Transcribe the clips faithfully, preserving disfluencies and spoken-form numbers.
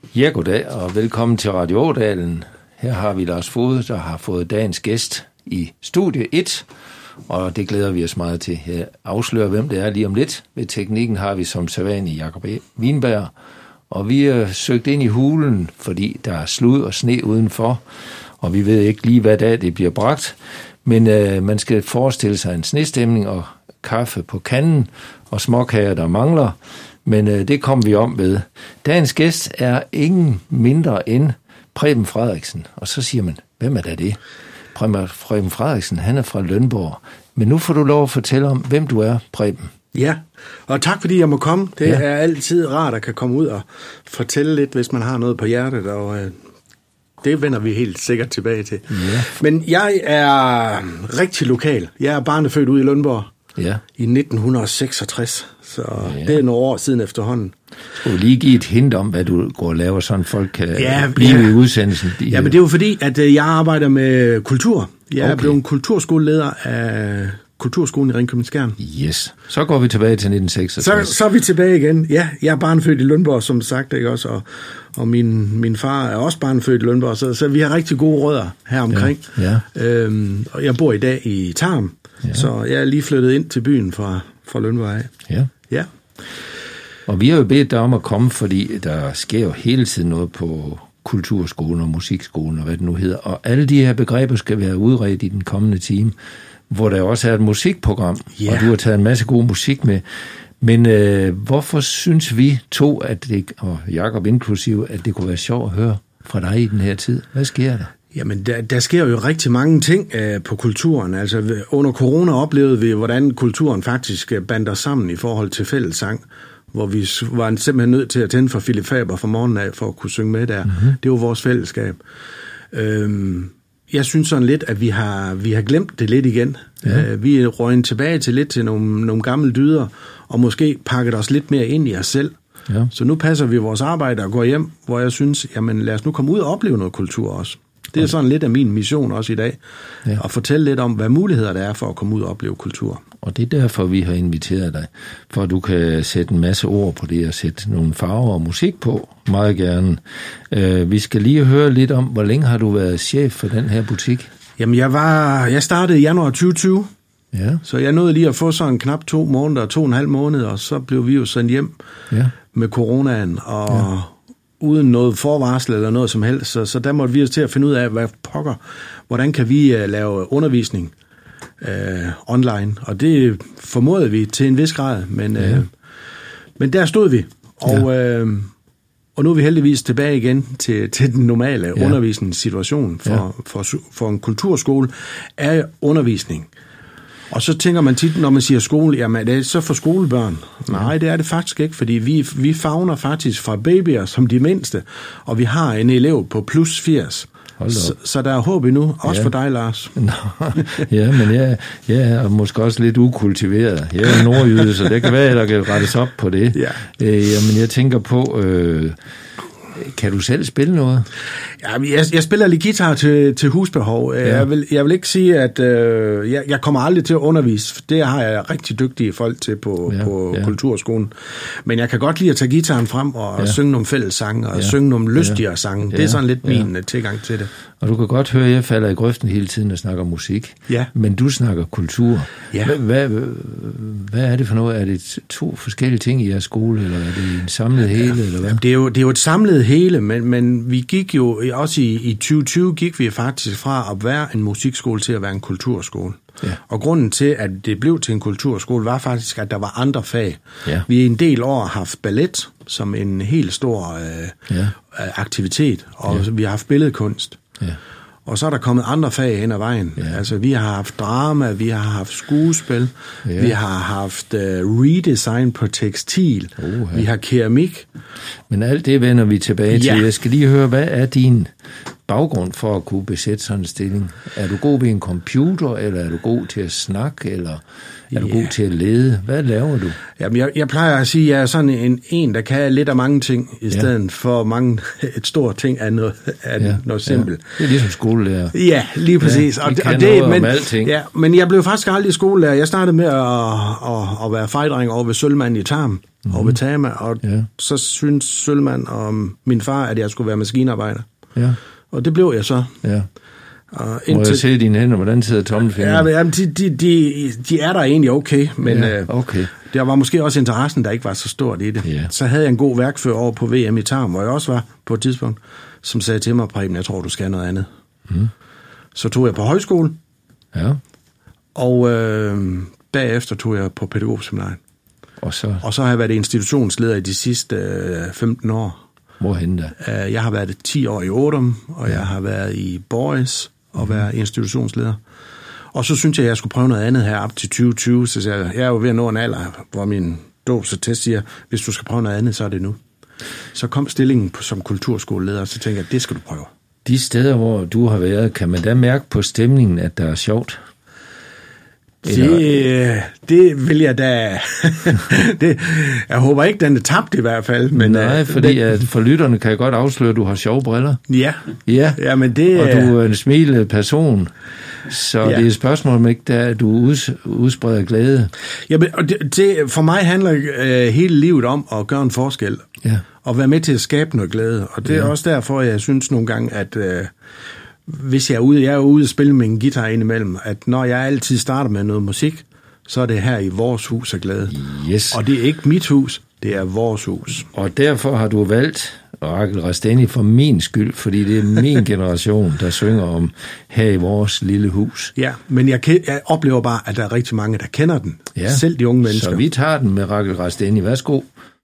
Ja, goddag og velkommen til Radio Ådalen. Her har vi Lars Foged, der har fået dagens gæst i studie et, og det glæder vi os meget til. Jeg afslører, hvem det er lige om lidt. Ved teknikken har vi som sædvanlig Jakob Wienberg, og vi er søgt ind i hulen, fordi der er slud og sne udenfor, og vi ved ikke lige, hvad dag det bliver bragt, men øh, man skal forestille sig en snestemning og kaffe på kanden og småkager, der mangler, men øh, det kommer vi om ved. Dagens gæst er ingen mindre end Preben Frederiksen, og så siger man, hvem er da det? Preben Frederiksen, han er fra Lønborg, men nu får du lov at fortælle om, hvem du er, Preben. Ja, og tak fordi jeg må komme. Det ja. er altid rart at kan komme ud og fortælle lidt, hvis man har noget på hjertet, og øh, det vender vi helt sikkert tilbage til. Ja. Men jeg er rigtig lokal. Jeg er barnefødt ude i Lønborg ja. i nitten seksogtres, så ja. det er nogle år siden efterhånden. Skal du lige give et hint om, hvad du går og laver, sådan folk kan ja, blive ja. i udsendelsen? De, ja, men det er jo fordi, at jeg arbejder med kultur. Jeg okay. er blevet en kulturskoleleder af Kulturskolen i Ringkøbing-Skjern. Yes. Så går vi tilbage til nitten seksogtres. Så, så er vi tilbage igen. Ja, jeg er barnefødt i Lønborg, som sagt, ikke også? Og, og min, min far er også barnefødt i Lønborg, så, så vi har rigtig gode rødder her omkring. Ja, ja. Øhm, og jeg bor i dag i Tarm, ja. så jeg er lige flyttet ind til byen fra, fra Lønborg af. Ja. Ja. Og vi har jo bedt dig om at komme, fordi der sker jo hele tiden noget på kulturskolen og musikskolen og hvad det nu hedder. Og alle de her begreber skal være udredt i den kommende time, hvor der også er et musikprogram, yeah. og du har taget en masse god musik med. Men øh, hvorfor synes vi to, at det, og Jakob inklusive, at det kunne være sjovt at høre fra dig i den her tid? Hvad sker der? Jamen, der, der sker jo rigtig mange ting øh, på kulturen. Altså, under corona oplevede vi, hvordan kulturen faktisk bander sammen i forhold til fællessang, hvor vi var simpelthen nødt til at tænde for Philip Faber fra morgenen af, for at kunne synge med der. Mm-hmm. Det var vores fællesskab. Øhm, Jeg synes sådan lidt, at vi har, vi har glemt det lidt igen. Ja. Uh, vi er røgnet tilbage til lidt til nogle, nogle gamle dyder, og måske pakket os lidt mere ind i os selv. Ja. Så nu passer vi vores arbejde og går hjem, hvor jeg synes, jamen lad os nu komme ud og opleve noget kultur også. Det er sådan lidt af min mission også i dag, ja. At fortælle lidt om, hvad muligheder der er for at komme ud og opleve kultur. Og det er derfor, vi har inviteret dig, for at du kan sætte en masse ord på det og sætte nogle farver og musik på, meget gerne. Uh, vi skal lige høre lidt om, hvor længe har du været chef for den her butik? Jamen, jeg var, jeg startede i januar tyve tyve, ja. Så jeg nåede lige at få sådan knap to måneder, to og en halv måned, og så blev vi jo sendt hjem ja. Med coronaen, og ja. Uden noget forvarsel eller noget som helst, så, så der måtte vi os til at finde ud af, hvad pokker, hvordan kan vi uh, lave undervisning uh, online, og det formodede vi til en vis grad, men, ja. uh, men der stod vi, og, ja. uh, og nu er vi heldigvis tilbage igen til, til den normale ja. Undervisningssituation for, ja. for, for, for en kulturskole er undervisning. Og så tænker man tit, når man siger skole, jamen er det så for skolebørn? Nej, det er det faktisk ikke, fordi vi, vi favner faktisk fra babyer som de mindste, og vi har en elev på plus firs. Så, så der er håb endnu, også ja. For dig, Lars. Nå, ja, men jeg, jeg er måske også lidt ukultiveret. Jeg er nordjyde, så det kan være, at der kan rettes op på det. Ja. Øh, jamen, jeg tænker på... Øh, Kan du selv spille noget? Ja, jeg, jeg spiller lidt guitar til, til husbehov. Ja. Jeg, vil, jeg vil ikke sige, at øh, jeg, jeg kommer aldrig til at undervise. Det har jeg rigtig dygtige folk til på, ja, på ja. Kulturskolen. Men jeg kan godt lide at tage guitaren frem og ja. Synge nogle fællessange og ja. Synge nogle lystigere ja. Sange. Det er sådan lidt min ja. Tilgang til det. Og du kan godt høre, at jeg falder i grøften hele tiden og snakker musik. Ja. Men du snakker kultur. Ja. Hvad, hvad, hvad er det for noget? Er det to forskellige ting i jeres skole, eller er det en samlet hele? Ja. Eller hvad? Det er jo, det er jo et samlet hele, men, men vi gik jo, også i, i tyve tyve gik vi faktisk fra at være en musikskole til at være en kulturskole. Ja. Og grunden til, at det blev til en kulturskole, var faktisk, at der var andre fag. Ja. Vi har en del år haft ballet som en helt stor øh, ja. aktivitet, og ja. Vi har haft billedkunst. Ja. Og så er der kommet andre fag hen ad vejen. Ja. Altså, vi har haft drama, vi har haft skuespil, ja. Vi har haft uh, redesign på tekstil, uh-huh. Vi har keramik. Men alt det vender vi tilbage til. Ja. Jeg skal lige høre, hvad er din baggrund for at kunne besætte sådan en stilling? Er du god ved en computer, eller er du god til at snakke, eller er du yeah. god til at lede? Hvad laver du? Jamen, jeg, jeg plejer at sige, at jeg er sådan en, en der kan lidt af mange ting, i stedet ja. for mange, et stort ting af noget, af ja. noget simpelt. Ja. Det er ligesom skolelærer. Ja, lige præcis. Ja, og, og det, men, ja, men jeg blev faktisk aldrig skolelærer. Jeg startede med at, at, at være fejdreng over ved Sølvmand i Tarm, mm-hmm. over ved Tama, og ja. så synes Sølvmand og min far, at jeg skulle være maskinarbejder. Ja. Og det blev jeg så. Ja. Og indtil... Må jeg se dine hænder, hvordan sidder tommelfingeren? Ja, de, de, de, de er der egentlig okay, men ja, okay. der var måske også interessen, der ikke var så stort i det. Ja. Så havde jeg en god værkfører over på V M i Tarm, hvor jeg også var på et tidspunkt, som sagde til mig, Preben, jeg tror, du skal noget andet. Mm. Så tog jeg på højskole, ja. og øh, bagefter tog jeg på pædagogseminariet. Og så... og så har jeg været institutionsleder i de sidste øh, femten år. Hvorhen da? Jeg har været ti år i Ådum, og ja. jeg har været i Boris og mm. været institutionsleder. Og så synes jeg, at jeg skulle prøve noget andet her op til tyve tyve, så jeg, jeg er jo ved at nå en alder, hvor min dåbsattest siger, hvis du skal prøve noget andet, så er det nu. Så kom stillingen som kulturskoleleder, og så tænkte jeg, at det skal du prøve. De steder, hvor du har været, kan man da mærke på stemningen, at der er sjovt? Det, det vil jeg da... det, jeg håber ikke, den er tabt i hvert fald. Men, nej, fordi det, at for lytterne kan jeg godt afsløre, at du har sjove briller. Ja. Ja, ja men det, og du er en smilende person. Så ja. det er et spørgsmål om ikke, at du uds, udspreder glæde. Ja, men det, det, for mig handler øh, hele livet om at gøre en forskel. Ja. Og være med til at skabe noget glæde. Og det er ja. også derfor, jeg synes nogle gange, at... Øh, hvis jeg er ude, jeg er ude og spille med en guitar indimellem, at når jeg altid starter med noget musik, så er det her i vores hus af glæde. Yes. Og det er ikke mit hus, det er vores hus. Og derfor har du valgt Rakel Rastani for min skyld, fordi det er min generation, der synger om her i vores lille hus. Ja, men jeg, jeg oplever bare, at der er rigtig mange, der kender den. Ja. Selv de unge mennesker. Så vi tager den med Rakel Rastani. Værsgo.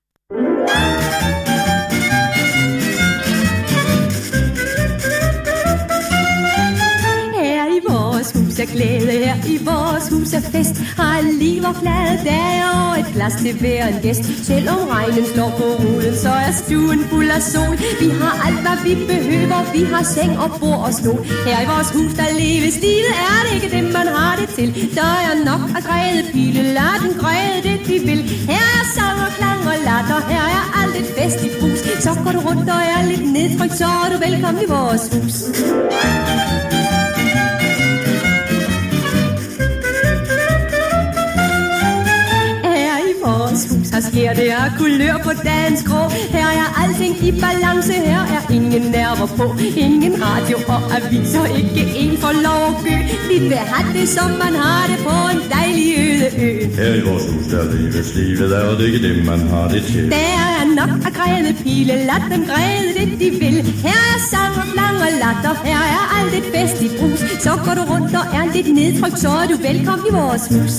er glæde her i vores hus er fest. Har liv og glade dage og et glas til hver en gæst. Selvom regnen slår på ruden, så er stuen fuld af sol. Vi har alt, hvad vi behøver. Vi har seng og bord og stol. Her i vores hus, der leves livet, er det ikke det, man har det til. Der er nok at græde pile, lad den græde det, de vil. Her er sang og klang og latter, her er alt et fest i brus. Så går du rundt og er lidt nedtrykt, så er du velkommen i vores hus. Her sker det af kulør på dagens grå. Her er alting i balance. Her er ingen nerver på. Ingen radio og aviser. Ikke en for lov at gø. Vi vil have det, som man har det på en dejlig øde ø. Her i vores hus, der leves livet. Er det ikke det, man har det til. Der er nok at græde pile. Lad dem græde det, de vil. Her er sang og klang og latter. Her er alt et fest i brus. Så går du rundt og er lidt nedtrykt. Så er du velkommen i vores hus.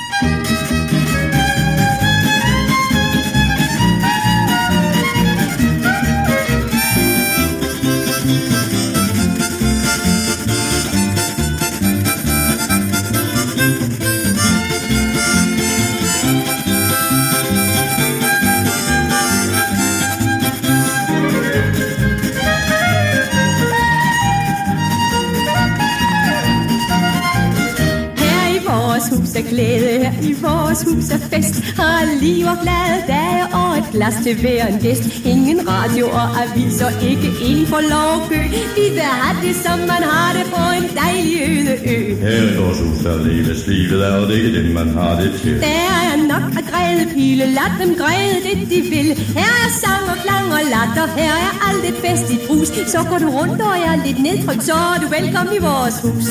Er glæde her i vores hus er fest. Har liv og glade dage og et glas til hver en gæst. Ingen radio og aviser, ikke en for lov at gø. Vi vil have det, som man har det på en dejlig øde ø. Her i vores hus der leves livet, er det ikke det, man har det til. Der er nok at græde pile, lad dem græde det, de vil. Her er sang og klang og latter, her er alt et fest i brus. Så går du rundt og er lidt nedtrykt, så er du velkommen i vores hus.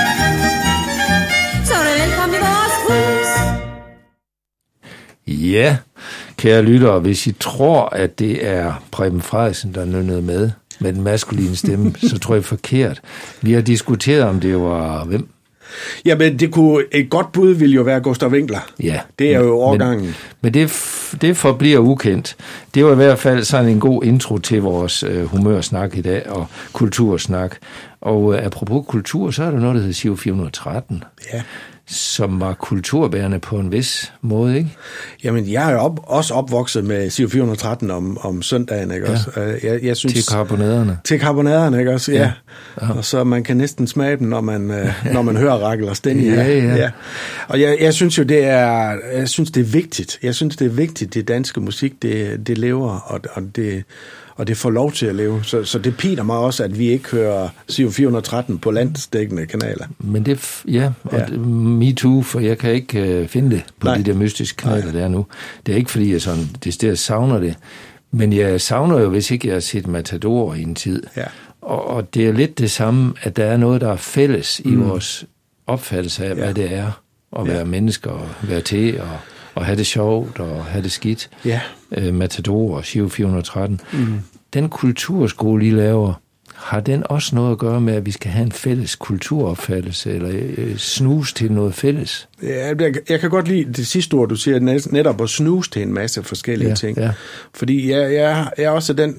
Så er du velkommen i vores hus. Ja, kære lyttere, hvis I tror, at det er Preben Frederiksen, der nønnede med, med den maskuline stemme, så tror jeg forkert. Vi har diskuteret, om det var hvem. Jamen, det kunne, et godt bud ville jo være Gustav Winkler. Ja. Det er jo overgangen. Men, men det, det forbliver ukendt. Det var i hvert fald sådan en god intro til vores øh, humørsnak i dag, og kultursnak. Og øh, apropos kultur, så er der noget, der hedder Giro fire hundrede og tretten. Ja. som var kulturbærende på en vis måde, ikke? Jamen, jeg er jo op, også opvokset med C O fire hundrede og tretten om, om søndagen, ikke ja. også? Jeg, jeg synes, til karbonaderne. Til karbonaderne, ikke også? Ja. ja. ja. Og så man kan næsten smage dem, når man, når man hører Rachel og Stenja. ja, ja. ja. Og jeg, jeg synes jo, det er, jeg synes, det er vigtigt. Jeg synes, det er vigtigt, det danske musik, det, det lever, og, og det... og det får lov til at leve. Så, så det piner mig også, at vi ikke hører C O fire hundrede og tretten på landsdækkende kanaler. Men det, ja, og ja. Det, me too, for jeg kan ikke uh, finde det på Nej. de der mystiske kanaler, Nej. der er nu. Det er ikke, fordi jeg sådan, det stedet savner det, men jeg savner jo, hvis ikke jeg har set Matador i en tid. Ja. Og, og det er lidt det samme, at der er noget, der er fælles mm. i vores opfattelse af, ja. hvad det er at være ja. mennesker, og være til, og og have det sjovt, og have det skidt. Ja. Øh, Matador og C O fire hundrede og tretten. Mm. Den kulturskole, I laver, har den også noget at gøre med, at vi skal have en fælles kulturopfattelse, eller øh, snuse til noget fælles? Ja, jeg, jeg kan godt lide det sidste ord, du siger, netop at snuse til en masse forskellige ja, ting. Ja. Fordi jeg, jeg, jeg er også den...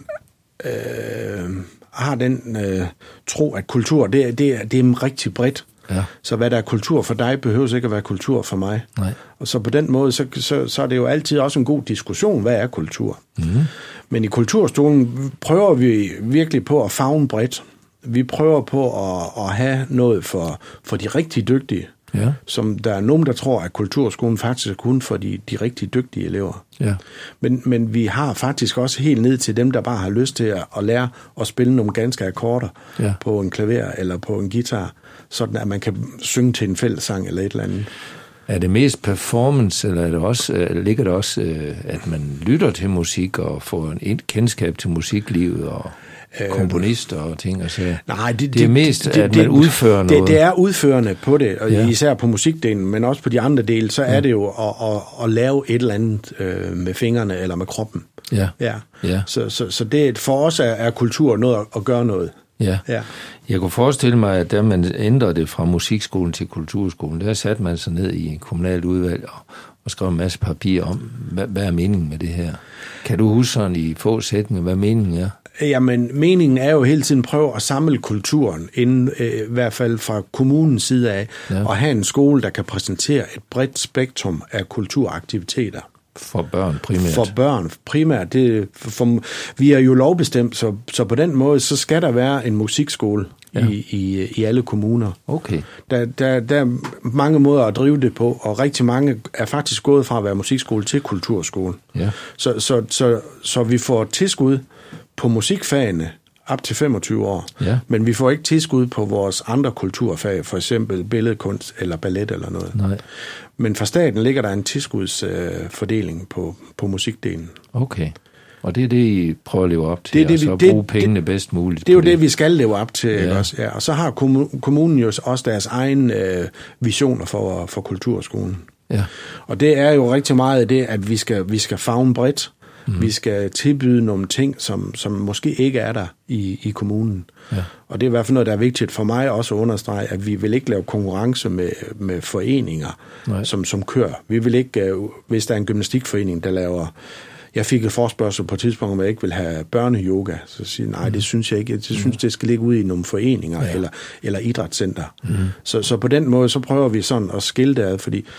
Øh, har den øh, tro, at kultur, det, det, det er rigtig bredt. Ja. Så hvad der er kultur for dig, behøver ikke at være kultur for mig. Nej. Og så på den måde, så, så, så er det jo altid også en god diskussion, hvad er kultur? Mm-hmm. Men i kulturstolen prøver vi virkelig på at favne bredt. Vi prøver på at, at have noget for, for de rigtig dygtige. Ja. Som der er nogen, der tror, at kulturskolen faktisk er kun for de, de rigtig dygtige elever. Ja. Men, men vi har faktisk også helt ned til dem, der bare har lyst til at, at lære at spille nogle ganske akkorder ja. på en klaver eller på en guitar, sådan at man kan synge til en fællessang eller et eller andet. Er det mest performance, eller er det også, ligger det også, at man lytter til musik og får en kendskab til musiklivet og komponister og ting og så? Nej, det, det er mest, det, det, at man det, udfører noget. Det, det er udførende på det, og ja. især på musikdelen, men også på de andre dele, så er ja. det jo at, at, at lave et eller andet øh, med fingrene eller med kroppen. Ja. Ja. Ja. Så, så, så det for os er, er kultur noget at, at gøre noget. Ja. ja. Jeg kunne forestille mig, at da man ændrede det fra musikskolen til kulturskolen, der satte man sig ned i en kommunalt udvalg og, og skrev en masse papir om, hvad, hvad er meningen med det her? Kan du huske sådan i få sætninger, hvad meningen er? Jamen, meningen er jo hele tiden prøve at samle kulturen, inden, øh, i hvert fald fra kommunens side af, ja. og have en skole, der kan præsentere et bredt spektrum af kulturaktiviteter. For børn primært. For børn primært. Det, for, vi er jo lovbestemt, så, så på den måde, så skal der være en musikskole ja. i, i, i alle kommuner. Okay. Der, der, der er mange måder at drive det på, og rigtig mange er faktisk gået fra at være musikskole til kulturskole. Ja. Så, så, så, så vi får tilskud på musikfagene op til femogtyve år, ja. men vi får ikke tilskud på vores andre kulturfag, for eksempel billedkunst eller ballet eller noget. Nej. Men fra staten ligger der en tilskudsfordeling øh, på, på musikdelen. Okay. Og det er det, I prøver at leve op til, det er det, og så det, bruge pengene det, bedst muligt? Det er jo det. det, vi skal leve op til. Ja. Også? Ja. Og så har kommunen jo også deres egne øh, visioner for, for kulturskolen. Ja. Og det er jo rigtig meget det, at vi skal, vi skal favne bredt. Mm. Vi skal tilbyde nogle ting, som, som måske ikke er der i, i kommunen. Ja. Og det er i hvert fald noget, der er vigtigt for mig også at understrege, at vi vil ikke lave konkurrence med, med foreninger, som, som kører. Vi vil ikke, hvis der er en gymnastikforening, der laver... Jeg fik et forspørgsel på et tidspunkt, om jeg ikke vil have børneyoga. Så siger jeg, nej, det synes jeg ikke. Jeg synes, det skal ligge ude i nogle foreninger ja. eller, eller idrætscenter. Mm. Så, så på den måde, så prøver vi sådan at skille det ad, fordi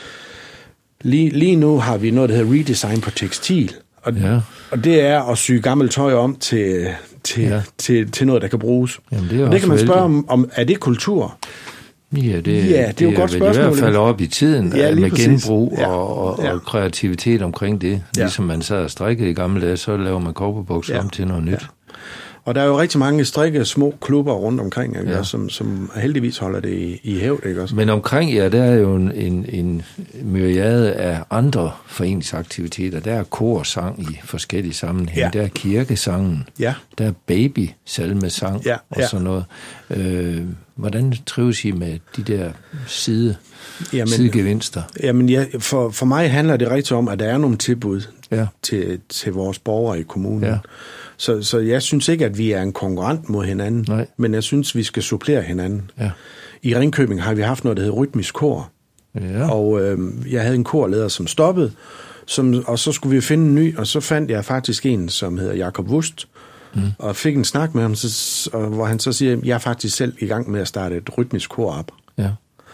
lige, lige nu har vi noget, der hedder redesign på tekstil. Og, ja. og det er at sy gammelt tøj om til, til, ja. til, til noget, der kan bruges. Jamen, det, er og det kan man spørge om, om, er det kultur? Ja, det, ja, det er jo et godt spørgsmål. Det er i hvert fald op i tiden ja, med præcis. genbrug ja. og, og, ja. og kreativitet omkring det. Ja. Ligesom man sad og strikkede i gamle dage, så laver man kobberbukser ja. om til noget nyt. Ja. Og der er jo rigtig mange strikke små klubber rundt omkring, ikke, ja. som, som heldigvis holder det i, i hævd. Ikke, også? Men omkring jer, der er jo en, en, en myriade af andre foreningsaktiviteter. Der er korsang i forskellige sammenhænge. Ja. Der er kirkesangen. Ja. Der er babysalmesang ja. og sådan noget. Øh, hvordan trives I med de der side, jamen, sidegevinster? Jamen, ja, for, for mig handler det rigtig om, at der er nogle tilbud ja. til, til vores borgere i kommunen. Ja. Så, så jeg synes ikke, at vi er en konkurrent mod hinanden, Nej. men jeg synes, vi skal supplere hinanden. Ja. I Ringkøbing har vi haft noget, der hedder rytmisk kor, ja. og øh, jeg havde en korleder, som stoppede, som, og så skulle vi finde en ny, og så fandt jeg faktisk en, som hedder Jakob Wust, mm. og fik en snak med ham, så, og, hvor han så siger, jeg er faktisk selv i gang med at starte et rytmisk kor op. Ja.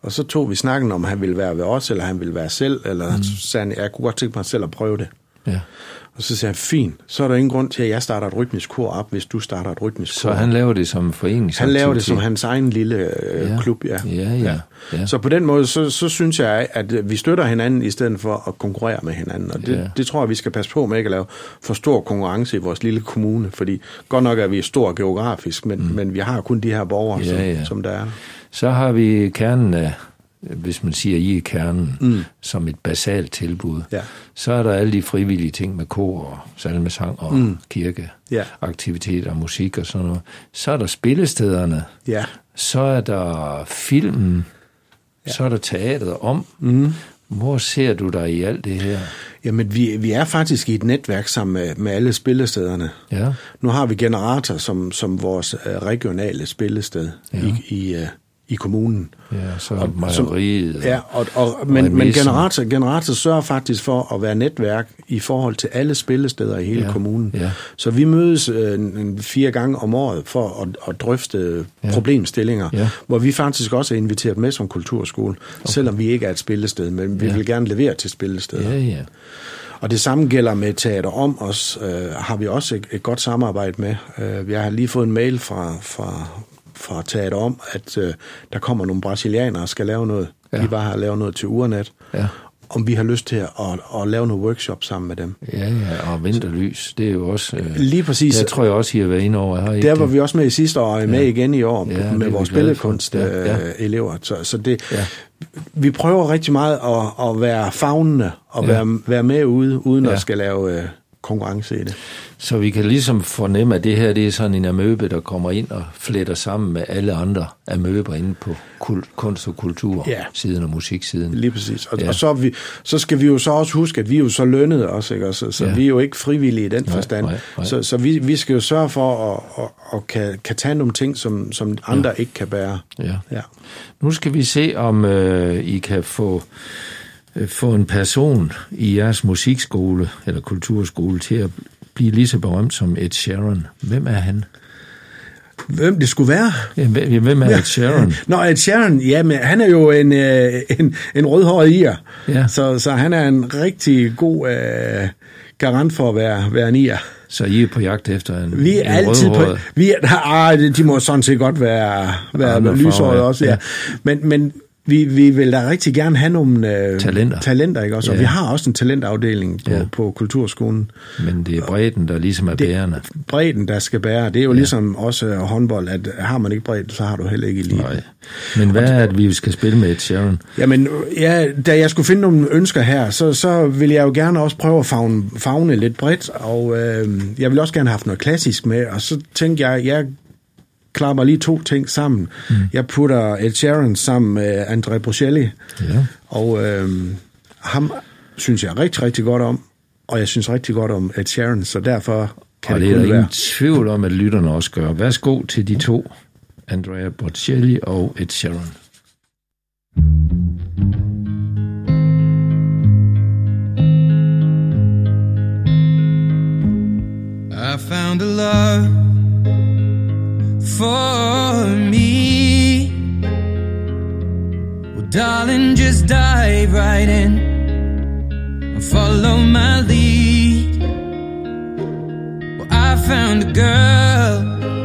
Og så tog vi snakken om, han ville være ved os, eller han ville være selv, eller mm. så sagde han, jeg kunne godt tænke mig selv at prøve det. Ja. Og så sagde han, fint, så er der ingen grund til, at jeg starter et rytmisk kor op, hvis du starter et rytmisk kor. Så han laver det som forening? Han laver det som hans egen lille øh, ja. klub, ja. Ja, ja, ja. Så på den måde, så, så synes jeg, at vi støtter hinanden, i stedet for at konkurrere med hinanden. Og det, ja. det tror jeg, vi skal passe på med ikke at lave for stor konkurrence i vores lille kommune, fordi godt nok er vi stor geografisk, men, mm. men vi har kun de her borgere, ja, som, ja. som der er. Så har vi kernen af, hvis man siger, I er kernen, mm. som et basalt tilbud, ja. så er der alle de frivillige ting med kor og salmesang og mm. kirkeaktiviteter og musik og sådan noget. Så er der spillestederne, ja. så er der filmen, ja. så er der teateret om. Mm. Hvor ser du dig i alt det her? Jamen, vi, vi er faktisk i et netværk sammen med, med alle spillestederne. Ja. Nu har vi Generator som, som vores regionale spillested ja. i, i i kommunen. Ja, så og, mejeriet. Ja, og, og, men, men generator, generator sørger faktisk for at være netværk i forhold til alle spillesteder i hele ja, kommunen. Ja. Så vi mødes øh, en, fire gange om året for at, at drøfte ja. problemstillinger, ja. hvor vi faktisk også er inviteret med som kulturskole, okay. selvom vi ikke er et spillested, men vi ja. vil gerne levere til spillesteder. Ja, ja. Og det samme gælder med Teater Om os, øh, har vi også et, et godt samarbejde med. Øh, jeg har lige fået en mail fra, fra fra Teater Om, at øh, der kommer nogle brasilianere og skal lave noget. Ja. De bare har lavet noget til Urnet. Ja. Om vi har lyst til at, at, at lave nogle workshop sammen med dem. Ja, ja, og Vinterlys, det er jo også... Øh, lige præcis. Der tror jeg også, I har været inde over. Har I der var det? Vi også med i sidste år, og er med ja. igen i år ja, med vores billedkunst-elever. Ja. Så, så det... Ja. Vi prøver rigtig meget at, at være favnende og ja. være, være med ude, uden ja. at skal lave... Øh, konkurrence i det. Så vi kan ligesom fornemme, at det her det er sådan en amøbe, der kommer ind og fletter sammen med alle andre amøber inde på kult, kunst- og kultursiden ja. og musiksiden. Lige præcis. Og, ja. og så, vi, så skal vi jo så også huske, at vi er jo så lønnet også, ikke? Så, så ja. vi er jo ikke frivillige i den nej, forstand. Nej, nej. Så, så vi, vi skal jo sørge for at, at, at kan, kan tage nogle ting, som, som andre ja. ikke kan bære. Ja. Ja. Nu skal vi se, om øh, I kan få få en person i jeres musikskole eller kulturskole til at blive lige så berømt som Ed Sheeran. Hvem er han? Hvem det skulle være? Ja, hvem er Ed Sheeran? Nå, Ed Sheeran, ja, men han er jo en, en, en rødhåret irer. Ja. Så, så han er en rigtig god uh, garant for at være, være en irer. Så I er på jagt efter en, vi er en altid på, vi er, ah, de må sådan set godt være, være lyshåret også, ja. ja. Men, men Vi, vi vil da rigtig gerne have nogle øh, talenter. talenter, ikke også? Og ja. vi har også en talentafdeling på, ja. på Kulturskolen. Men det er bredden, der ligesom er bærende. Bredden, der skal bære. Det er jo ja. ligesom også håndbold, at har man ikke bredden, så har du heller ikke elite. Nej. Men hvad er det, vi skal spille med Ed Sheeran? Jamen, ja, da jeg skulle finde nogle ønsker her, så, så vil jeg jo gerne også prøve at favne, favne lidt bredt, og øh, jeg vil også gerne have haft noget klassisk med, og så tænkte jeg, jeg klapper lige to ting sammen. Mm. Jeg putter Ed Sheeran sammen med Andrea Bocelli, ja. og øh, ham synes jeg rigtig, rigtig godt om, og jeg synes rigtig godt om Ed Sheeran, så derfor kan og det, det kun være. Og det er ingen tvivl om, at lytterne også gør. Værsgo til de to, Andrea Bocelli og Ed Sheeran. I found a love for me. Well, darling, just dive right in and follow my lead. Well, I found a girl,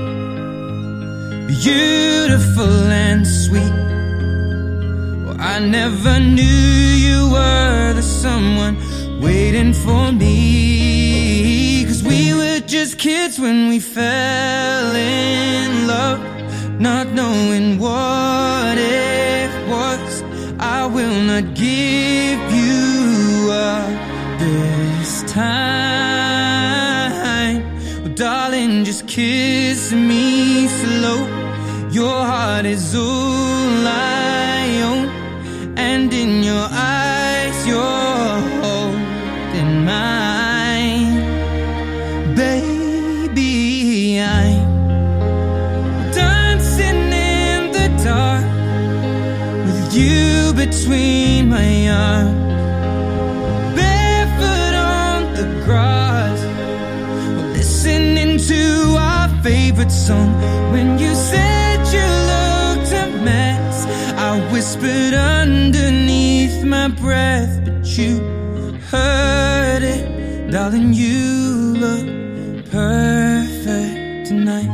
beautiful and sweet. Well, I never knew you were the someone waiting for me, 'cause we were just kids when we fell in love, not knowing what it was. I will not give you up this time. Well, darling, just kiss me slow. Your heart is all I own, and in your eyes you're holding mine. Baby, I'm dancing in the dark with you between my arms, barefoot on the grass, listening to our favorite song. When you said you looked a mess, I whispered underneath my breath, but you heard it. Darling, you look perfect tonight.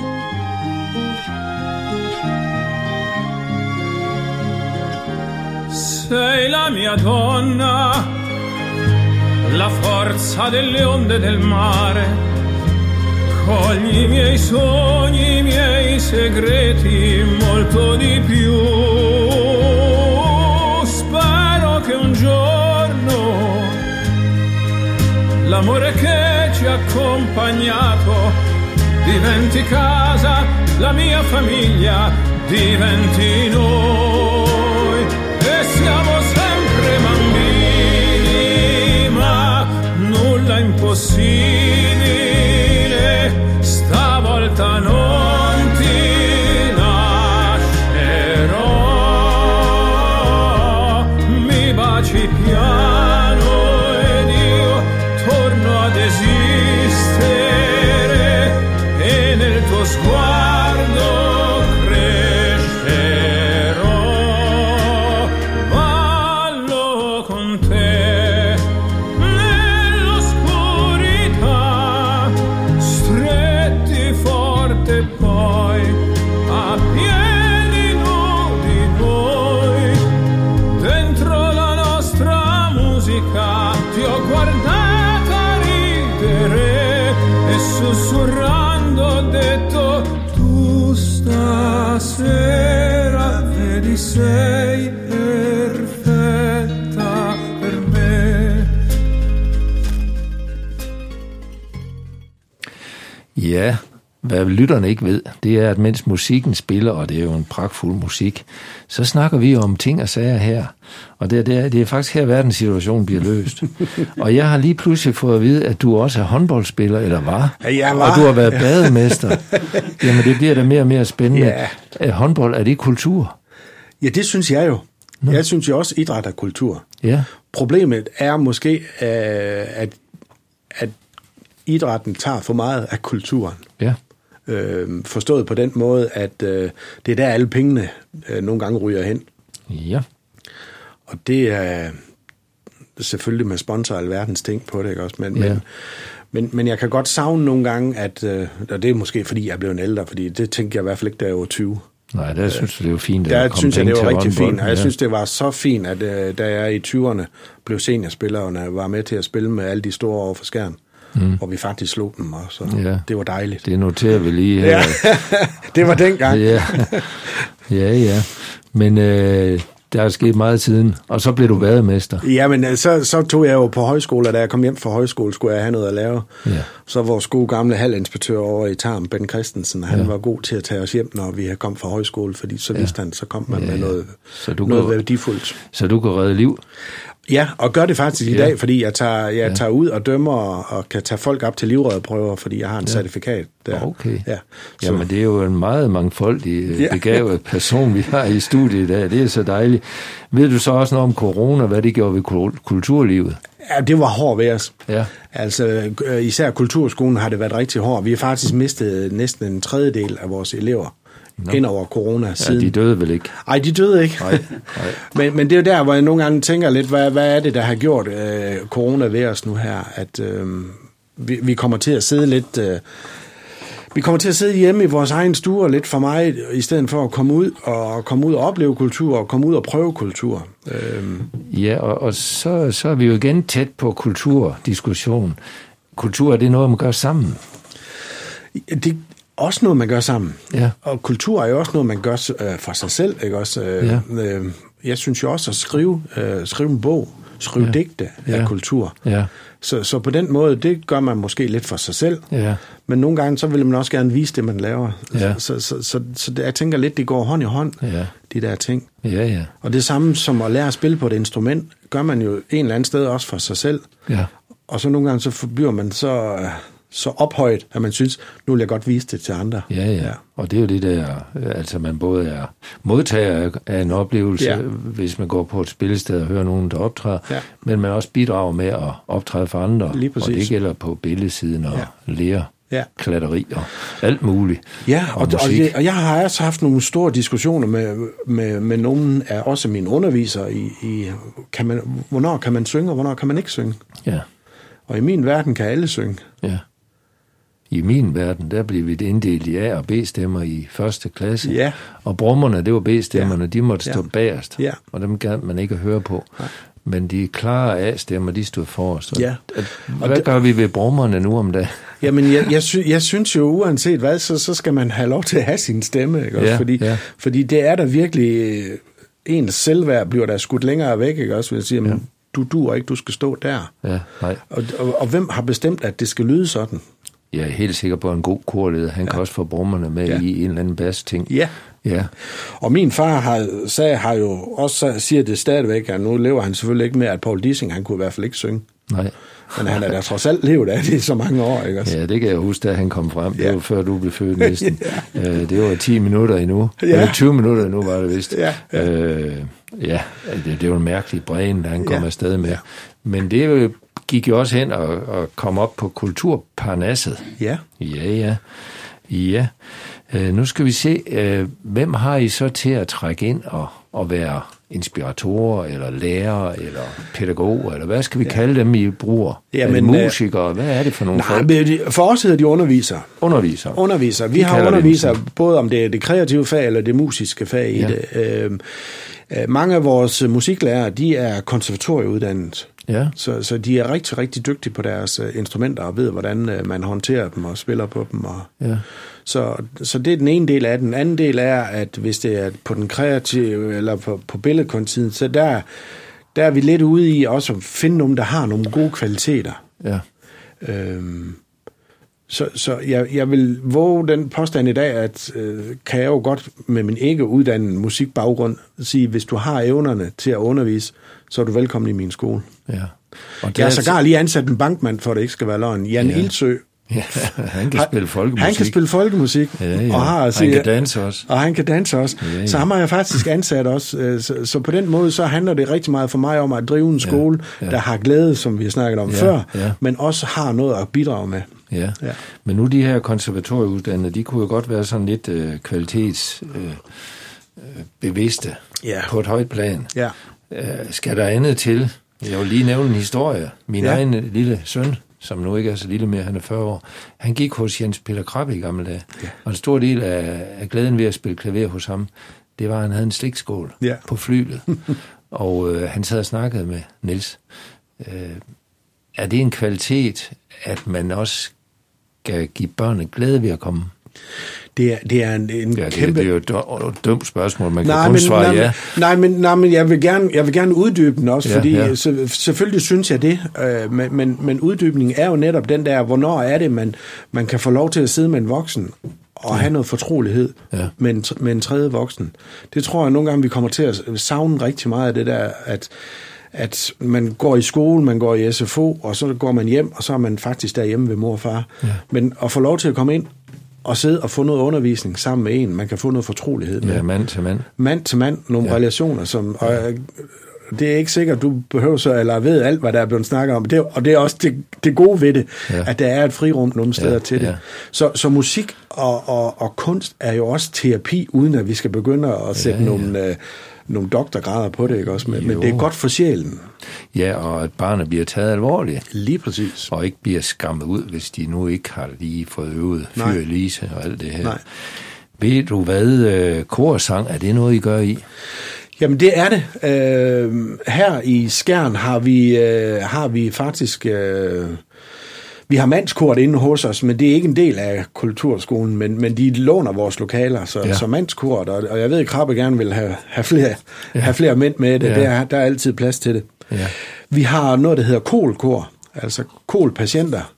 Sei la mia donna, la forza delle onde del mare. Cogli i miei sogni, i miei segreti, molto di più. Spero che un giorno l'amore che ci ha accompagnato diventi casa, la mia famiglia diventi noi. E siamo sempre bambini, ma nulla impossibile, stavolta non ti lascerò. Mi baci piano ed io torno ad esistere e nel tuo sguardo crescerò. Ballo con te nell'oscurità, stretti forte poi a piedi nudi noi. Dentro la nostra musica ti ho guardata ridere e sussurrando ho detto: tu stasera vedi sei perfetta per me. Ja, hvad lytterne ikke ved, det er, at mens musikken spiller, og det er jo en pragtfuld musik, så snakker vi om ting og sager her. Og det er, det er, det er faktisk her, verdenssituationen bliver løst. Og jeg har lige pludselig fået at vide, at du også er håndboldspiller, eller var. Ja, var. Og du har været bademester. Jamen, det bliver da mere og mere spændende. Ja. Er håndbold, er det kultur? Ja, det synes jeg jo. Nå. Jeg synes jo også, idræt er kultur. Ja. Problemet er måske, øh, at, at idrætten tager for meget af kulturen. Ja. Øh, forstået på den måde, at øh, det er der alle pengene øh, nogle gange ryger hen. Ja. Og det er selvfølgelig med sponsor alverdens ting på det, ikke også? Men, Ja. men, men, men jeg kan godt savne nogle gange, at, øh, og det er måske fordi jeg er blevet ældre, fordi det tænkte jeg i hvert fald ikke, da jeg var tyve. Nej, der synes du, det var fint, at Der der kom synes jeg, penge det var til rigtig håndbold. fint, og jeg Ja. synes, det var så fint, at øh, da jeg i tyverne blev seniorspiller, og jeg var med til at spille med alle de store over for skærm, mm. hvor vi faktisk slog dem, og så Ja. det var dejligt. Det noterer vi lige her. Ja. Det var dengang. Ja, ja, ja. Men øh, der er sket meget siden, og så blev du bademester. Ja, men øh, så, så tog jeg jo på højskole, og da jeg kom hjem fra højskole, skulle jeg have noget at lave. Ja. Så vores gode gamle halvinspektør over i Tarm, Ben Christensen, han Ja. var god til at tage os hjem, når vi kom fra højskole, fordi så vidste han, så kom man Ja, med ja. noget, Så du noget går- værdifuldt. Så du kan redde liv. Ja, og gør det faktisk i Ja. dag, fordi jeg tager, jeg Ja. tager ud og dømmer og, og kan tage folk op til livredderprøver, fordi jeg har en ja. certifikat der. Okay. Ja. Så, Jamen, det er jo en meget mangfoldig, Ja. begavet person, vi har i studiet i dag. Det er så dejligt. Ved du så også noget om corona, hvad det gjorde ved kul- kulturlivet? ja, det var hård ved os. Ja. Altså, øh, især kulturskolen har det været rigtig hård. Vi har faktisk mistet næsten en tredjedel af vores elever Nå. ind over corona Ja, siden. de døde vel ikke? Ej, de døde ikke. Nej, nej. men, men det er jo der, hvor jeg nogle gange tænker lidt, hvad, hvad er det, der har gjort øh, corona ved os nu her? At øh, vi, vi kommer til at sidde lidt... Øh, vi kommer til at sidde hjemme i vores egen stue lidt for mig, i stedet for at komme ud og komme ud og opleve kultur, og komme ud og prøve kultur. Øh, Ja, og, og så, så er vi jo igen tæt på kulturdiskussion. Kultur, er det noget, man gør sammen? det er også noget, man gør sammen. Ja. Og kultur er jo også noget, man gør øh, for sig selv. Ikke? Også, øh, Ja. øh, jeg synes jo også at skrive, øh, skrive en bog, skrive Ja. digte af Ja. kultur. Ja. Så, så på den måde, det gør man måske lidt for sig selv. Ja. Men nogle gange, så vil man også gerne vise det, man laver. Ja. Så, så, så, så jeg tænker lidt, det går hånd i hånd, Ja. de der ting. Ja, ja. Og det samme som at lære at spille på et instrument, gør man jo en eller anden sted også for sig selv. Ja. Og så nogle gange, så bliver man så, så ophøjet, at man synes, nu vil jeg godt vise det til andre. Ja, ja, ja. Og det er jo det der, altså man både er modtager af en oplevelse, Ja. hvis man går på et spillested og hører nogen, der optræder, Ja. men man også bidrager med at optræde for andre. Lige og præcis. det gælder på billedsiden og Ja. lære ja. klatteri og alt muligt. Ja, og, og, og, jeg, og jeg har også haft nogle store diskussioner med, med, med nogle af også mine undervisere i, i kan man, hvornår kan man synge, og hvornår kan man ikke synge. Ja. Og i min verden kan alle synge. Ja. I min verden, der blev vi inddelt i A- og B-stemmer i første klasse. Ja. Og brummerne, det var B-stemmerne, ja. de måtte stå ja. bagerst. Ja. Og dem gad man ikke at høre på. Nej. Men de klare A-stemmer, de stod forrest. Ja. Hvad det, gør vi ved brummerne nu om dagen? Jamen, jeg, jeg, sy, jeg synes jo, uanset hvad, så, så skal man have lov til at have sin stemme. Ikke? Også, ja, fordi, ja. fordi det er der virkelig, ens selvværd bliver der skudt længere væk, ikke? Også, vil jeg sige, ja. du duer ikke, du skal stå der. Ja, nej. Og, og, og hvem har bestemt, at det skal lyde sådan? Jeg er helt sikker på, en god korleder, han ja. kan også få brummerne med ja. i en eller anden bass-ting. Ja. Ja. Og min far har, sagde, har jo også siger det stadigvæk, at nu lever han selvfølgelig ikke med, at Paul Dissing, han kunne i hvert fald ikke synge. Nej. Men han er da trods alt levet af det i så mange år, ikke også? Ja, det kan jeg huske, da han kom frem. Det var ja. før du blev født næsten. ja. Det var ti minutter endnu. Ja. Eller tyve minutter endnu var det vist. Ja, ja. Øh, ja det, det var en mærkelig bræn, da han kom ja. afsted med. Ja. Men det gik jo også hen og, og kom op på Kulturparnasset. Ja. Ja, ja. Ja. Øh, nu skal vi se, øh, hvem har I så til at trække ind og, og være inspiratorer, eller lærere, eller pædagoger, eller hvad skal vi ja. kalde dem, I bruger? Ja, men, musikere, hvad er det for nogle nej, folk? For os hedder de undervisere. Undervisere? Undervisere. Vi de har undervisere, både om det er det kreative fag, eller det musiske fag i ja. det. Øh, øh, mange af vores musiklærere, de er konservatorieuddannet. Ja. Så, så de er rigtig, rigtig dygtige på deres uh, instrumenter, og ved, hvordan uh, man håndterer dem og spiller på dem. Og ja. så, så det er den ene del af den. Den anden del er, at hvis det er på den kreative, eller på, på billedkunstsiden, så der, der er vi lidt ude i også at finde nogen, der har nogle gode kvaliteter. Ja. Øhm, så så jeg, jeg vil våge den påstand i dag, at øh, kan jeg jo godt med min ikke uddannede musikbaggrund sige, hvis du har evnerne til at undervise, så er du velkommen i min skole. Ja. Og jeg har sågar lige ansat en bankmand, for at det ikke skal være løgn. Jan ja. Ildsø. Ja, han kan spille folkemusik. Han kan spille folkemusik. Ja, ja. Og har, altså, han kan danse også. Og han kan danse også. Ja, ja. Så ham har jeg faktisk ansat også. Så, så på den måde, så handler det rigtig meget for mig om at drive en skole, ja, ja. der har glæde, som vi har snakket om ja, før, ja. men også har noget at bidrage med. Ja. ja, men nu de her konservatorieuddannede, de kunne jo godt være sådan lidt øh, kvalitetsbevidste øh, ja. på et højt plan. Ja. Øh, skal der andet til? Jeg vil lige nævne en historie. Min ja. egen lille søn, som nu ikke er så lille mere, han er fyrre år, han gik hos Jens Peter Krabbe i gamle dage. Ja. Og en stor del af, af glæden ved at spille klaver hos ham, det var, at han havde en slikskål ja. på flylet. Og øh, han sad og snakkede med Niels. Øh, er det en kvalitet, at man også skal give børnene glæde ved at komme? Det er, det er en, en ja, det, kæmpe... det er jo et dumt spørgsmål, man kan nej, kun men, svare nej, ja. Nej, men, nej, men jeg, vil gerne, jeg vil gerne uddybe den også, ja, fordi ja. Så, selvfølgelig synes jeg det, øh, men, men, men uddybningen er jo netop den der, hvornår er det, man, man kan få lov til at sidde med en voksen og ja. have noget fortrolighed ja. med, en, med en tredje voksen. Det tror jeg nogle gange, vi kommer til at savne rigtig meget af det der, at at man går i skole, man går i S F O, og så går man hjem, og så er man faktisk derhjemme ved mor og far. Ja. Men at få lov til at komme ind og sidde og få noget undervisning sammen med en, man kan få noget fortrolighed med. Ja, mand til mand. Mand til mand, nogle ja. relationer, som... Og det er ikke sikkert, du behøver så, eller ved alt, hvad der er blevet snakket om. Det, og det er også det, det gode ved det, ja. at der er et frirum nogle steder ja, til det. Ja. Så, så musik og, og, og kunst er jo også terapi, uden at vi skal begynde at sætte ja, ja. nogle... nogle doktorgrader på det, ikke også? Men, men det er godt for sjælen. Ja, og at barnet bliver taget alvorligt. Lige præcis. Og ikke bliver skammet ud, hvis de nu ikke har lige fået øvet Fyr Elise og alt det her. Nej. Ved du hvad, korsang, er det noget, I gør i? Jamen, det er det. Øh, her i Skjern har vi, øh, har vi faktisk... Øh, Vi har mandskort inde hos os, men det er ikke en del af kulturskolen, men, men de låner vores lokaler, så, ja. så mandskort, og, og jeg ved, at Krabbe gerne vil have, have, flere, ja. have flere mænd med det, ja. der, der er altid plads til det. Ja. Vi har noget, der hedder kolkor, altså kolpatienter,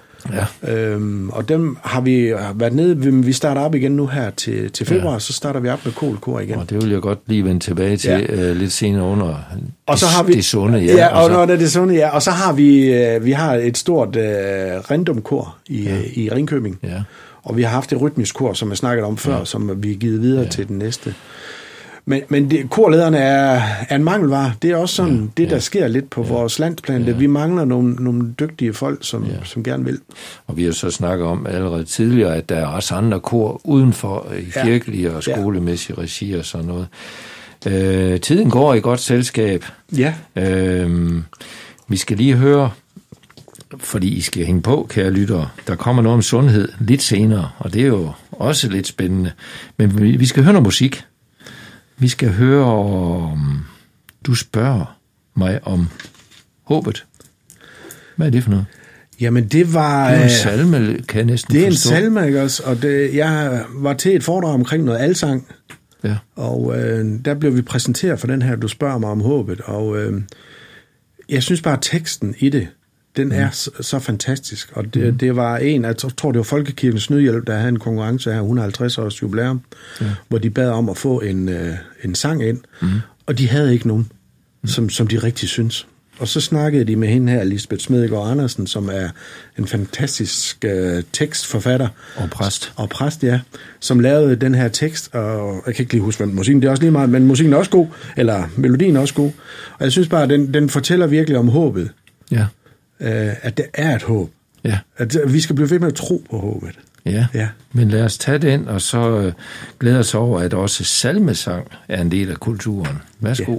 ja. øhm, og dem har vi været nede, vi starter op igen nu her til, til februar, ja. så starter vi op med kolkor igen. Og det vil jeg godt lige vende tilbage til ja. øh, lidt senere under og så har vi, det sunde. Ja, ja og, og så, når det sunde, ja. Og så har vi, øh, vi har et stort øh, random-kor i, ja. i Ringkøbing, ja. og vi har haft et rytmisk kor, som jeg snakket om før, ja. som vi er givet videre ja. til den næste. Men, men det, korlederne er, er en mangelvare. Det er også sådan, ja, det der ja. sker lidt på ja. vores landsplan. Ja. Vi mangler nogle, nogle dygtige folk, som, ja. som gerne vil. Og vi har så snakket om allerede tidligere, at der er også andre kor udenfor i kirkelige ja. og skolemæssige ja. regi og sådan noget. Øh, tiden går i godt selskab. Ja. Øh, vi skal lige høre, fordi I skal hænge på, kære lyttere. Der kommer noget om sundhed lidt senere, og det er jo også lidt spændende. Men vi, vi skal høre noget musik. Vi skal høre om... Du spørger mig om håbet. Hvad er det for noget? Jamen, det var... Det er en salme, kan jeg næsten Det er forstå. en salme, ikke også? Og det, jeg var til et foredrag omkring noget alsang. Ja. Og øh, der blev vi præsenteret for den her, du spørger mig om håbet. Og øh, jeg synes bare, at teksten i det, den mm. er så, så fantastisk. Og det, mm. det var en, jeg tror, det var Folkekirkens Nødhjælp, der havde en konkurrence her, et hundrede og halvtreds års jubilæum, ja. hvor de bad om at få en, øh, en sang ind. Mm. Og de havde ikke nogen, mm. som, som de rigtig synes. Og så snakkede de med hende her, Lisbeth Smedegaard Andersen, som er en fantastisk øh, tekstforfatter. Og præst. Og præst, ja. Som lavede den her tekst, og jeg kan ikke lige huske, hvem musikken det er også lige meget, men musikken er også god, eller melodien er også god. Og jeg synes bare, at den, den fortæller virkelig om håbet. Ja. Øh, at det er et håb. Ja. At vi skal blive ved med at tro på håbet. Ja, ja. Men lad os tage den, og så øh, glæder os over, at også salmesang er en del af kulturen. Værsgo. Ja.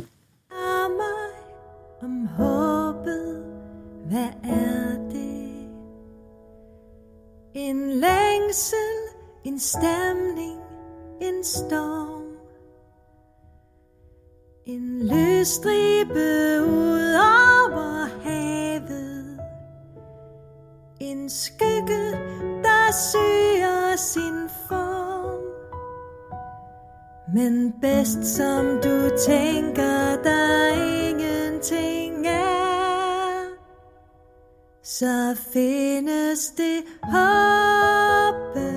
Om håbet, hvad er det? En længsel, en stemning, en storm. En lysstribe ud over havet. En skygge, der søger sin form. Men bedst som du tænker, der ingenting er, så findes det håbet,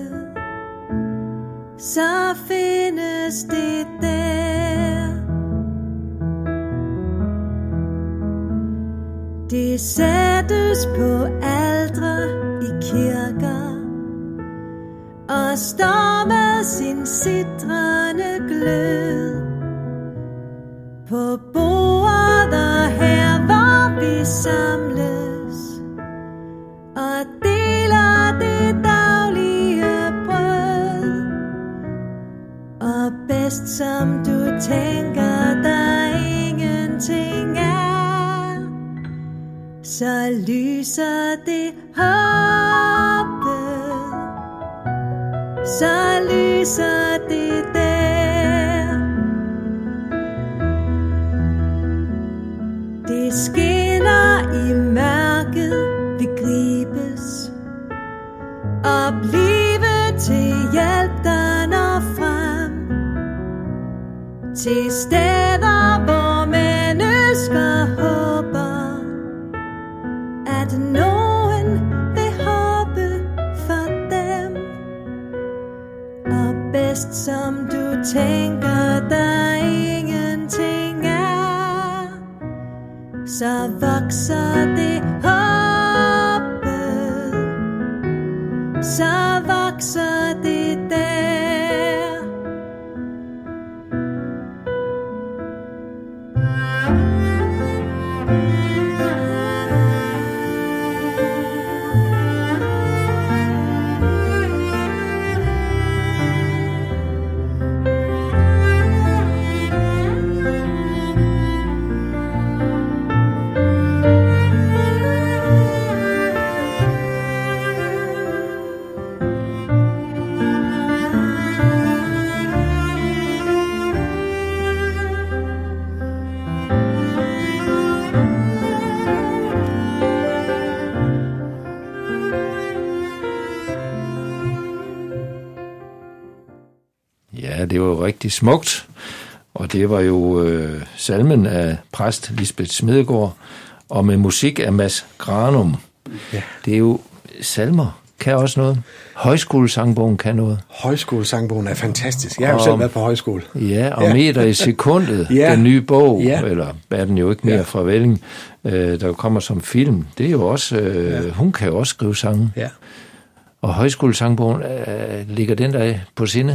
så findes det der. Det sættes på aldre i kirker og står med sin sitrende glød på bordet her, hvor vi samles og deler det daglige brød. Og bedst som du tænker, der ingenting er, så lyser det håbet, så lyser det der. Det skinner i mørket, vi gribes, og blive til hjælp, der når frem til steder, hvor mennesker håber, at nogen vil håbe for dem. Og bedst som du tænker, der ingenting er, så vokser det håbet, så vokser det der. Det var jo rigtig smukt, og det var jo øh, salmen af præst Lisbeth Smedegaard, og med musik af Mads Granum. Ja. Det er jo salmer, kan også noget. Højskolesangbogen kan noget. Højskolesangbogen er fantastisk. Jeg har jo og, selv været på højskole. Ja, og ja. Meter i sekundet, ja. Den nye bog, ja. Eller er den jo ikke mere ja. Fra Velling, øh, der kommer som film. Det er jo også, øh, ja. Hun kan jo også skrive sange. Ja. Og højskolesangbogen, øh, ligger den der på sinde?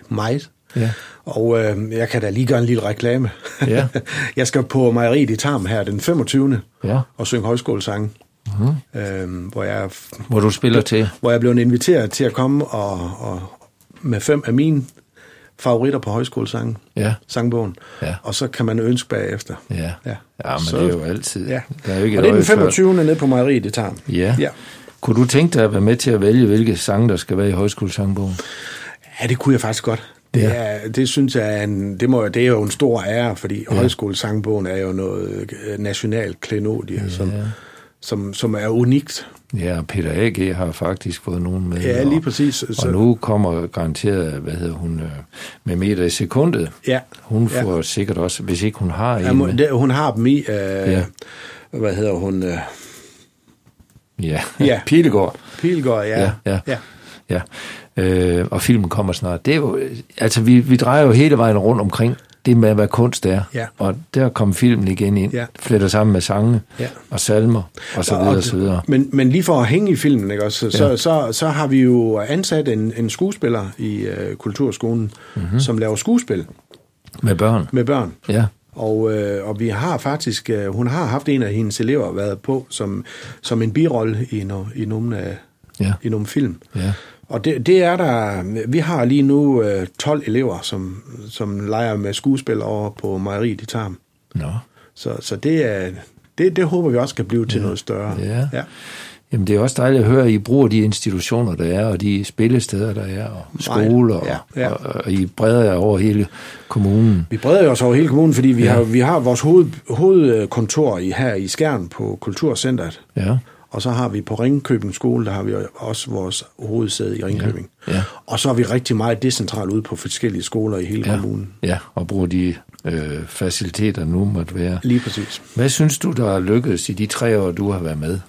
Meget. Ja. Og øh, jeg kan da lige gøre en lille reklame. Ja. Jeg skal på Mejeriet i Tarm her den femogtyvende Ja. og synge højskolesange. Uh-huh. Øh, hvor, jeg, hvor du spiller til? Hvor jeg blev inviteret til at komme og, og med fem af mine favoritter på højskolesangen. Ja. Sangbogen. Ja. Og så kan man ønske bagefter. Ja, ja. ja men så, det er jo altid. Ja. Der er jo ikke og det er den femogtyvende nede på Mejeriet i Tarm. Ja. ja. Kunne du tænke dig at være med til at vælge, hvilke sange, der skal være i højskolesangbogen? Ja, det kunne jeg faktisk godt. Det, ja. er, det synes jeg er en, det, må, det er jo en stor ære, fordi ja. højskolesangbogen er jo noget nationalt klenodie, ja. som, som, som er unikt. Ja, Peter A G har faktisk fået nogen med. Ja, lige præcis. Og, og nu kommer garanteret, hvad hedder hun, med meter i sekundet. Ja. Hun får ja. sikkert også, hvis ikke hun har ja, en med. Det, hun har dem i, øh, ja. hvad hedder hun? Øh, ja, ja. Pilegaard. Pilegaard, ja. Ja, ja. ja. ja. Øh, og filmen kommer snart. Det er jo, altså vi, vi drejer jo hele vejen rundt omkring det med, hvad kunst er. Ja. Og der kom filmen igen ind, ja. fletter sammen med sange ja. og salmer og så videre og så videre. Men, men lige for at hænge i filmen, ikke, også, så, ja. så, så, så har vi jo ansat en, en skuespiller i uh, Kulturskolen, mm-hmm. som laver skuespil. Med børn? Med børn. Ja. Og, øh, og vi har faktisk, øh, hun har haft en af hendes elever været på som, som en birolle i, no, i, nogle, af, ja. i nogle film. Ja. Og det, det er der, vi har lige nu øh, tolv elever, som, som leger med skuespil over på Mejeriet i Tarm. Nå. Så, så det, er, det, det håber vi også kan blive til ja. noget større. Ja. ja. Jamen det er også dejligt at høre, at I bruger de institutioner, der er, og de spillesteder, der er, og skoler, ja, ja. Og, og, og I breder jer over hele kommunen. Vi breder os over hele kommunen, fordi vi, ja. har, vi har vores hoved, hovedkontor i, her i Skjern på Kulturcentret. Ja. Og så har vi på Ringkøbing skole, der har vi også vores hovedsæde i Ringkøbing. Ja. Ja. Og så er vi rigtig meget decentralt ude på forskellige skoler i hele ja. kommunen. Ja, og bruger de øh, faciliteter nu måtte være. Lige præcis. Hvad synes du, der er lykkedes i de tre år, du har været med?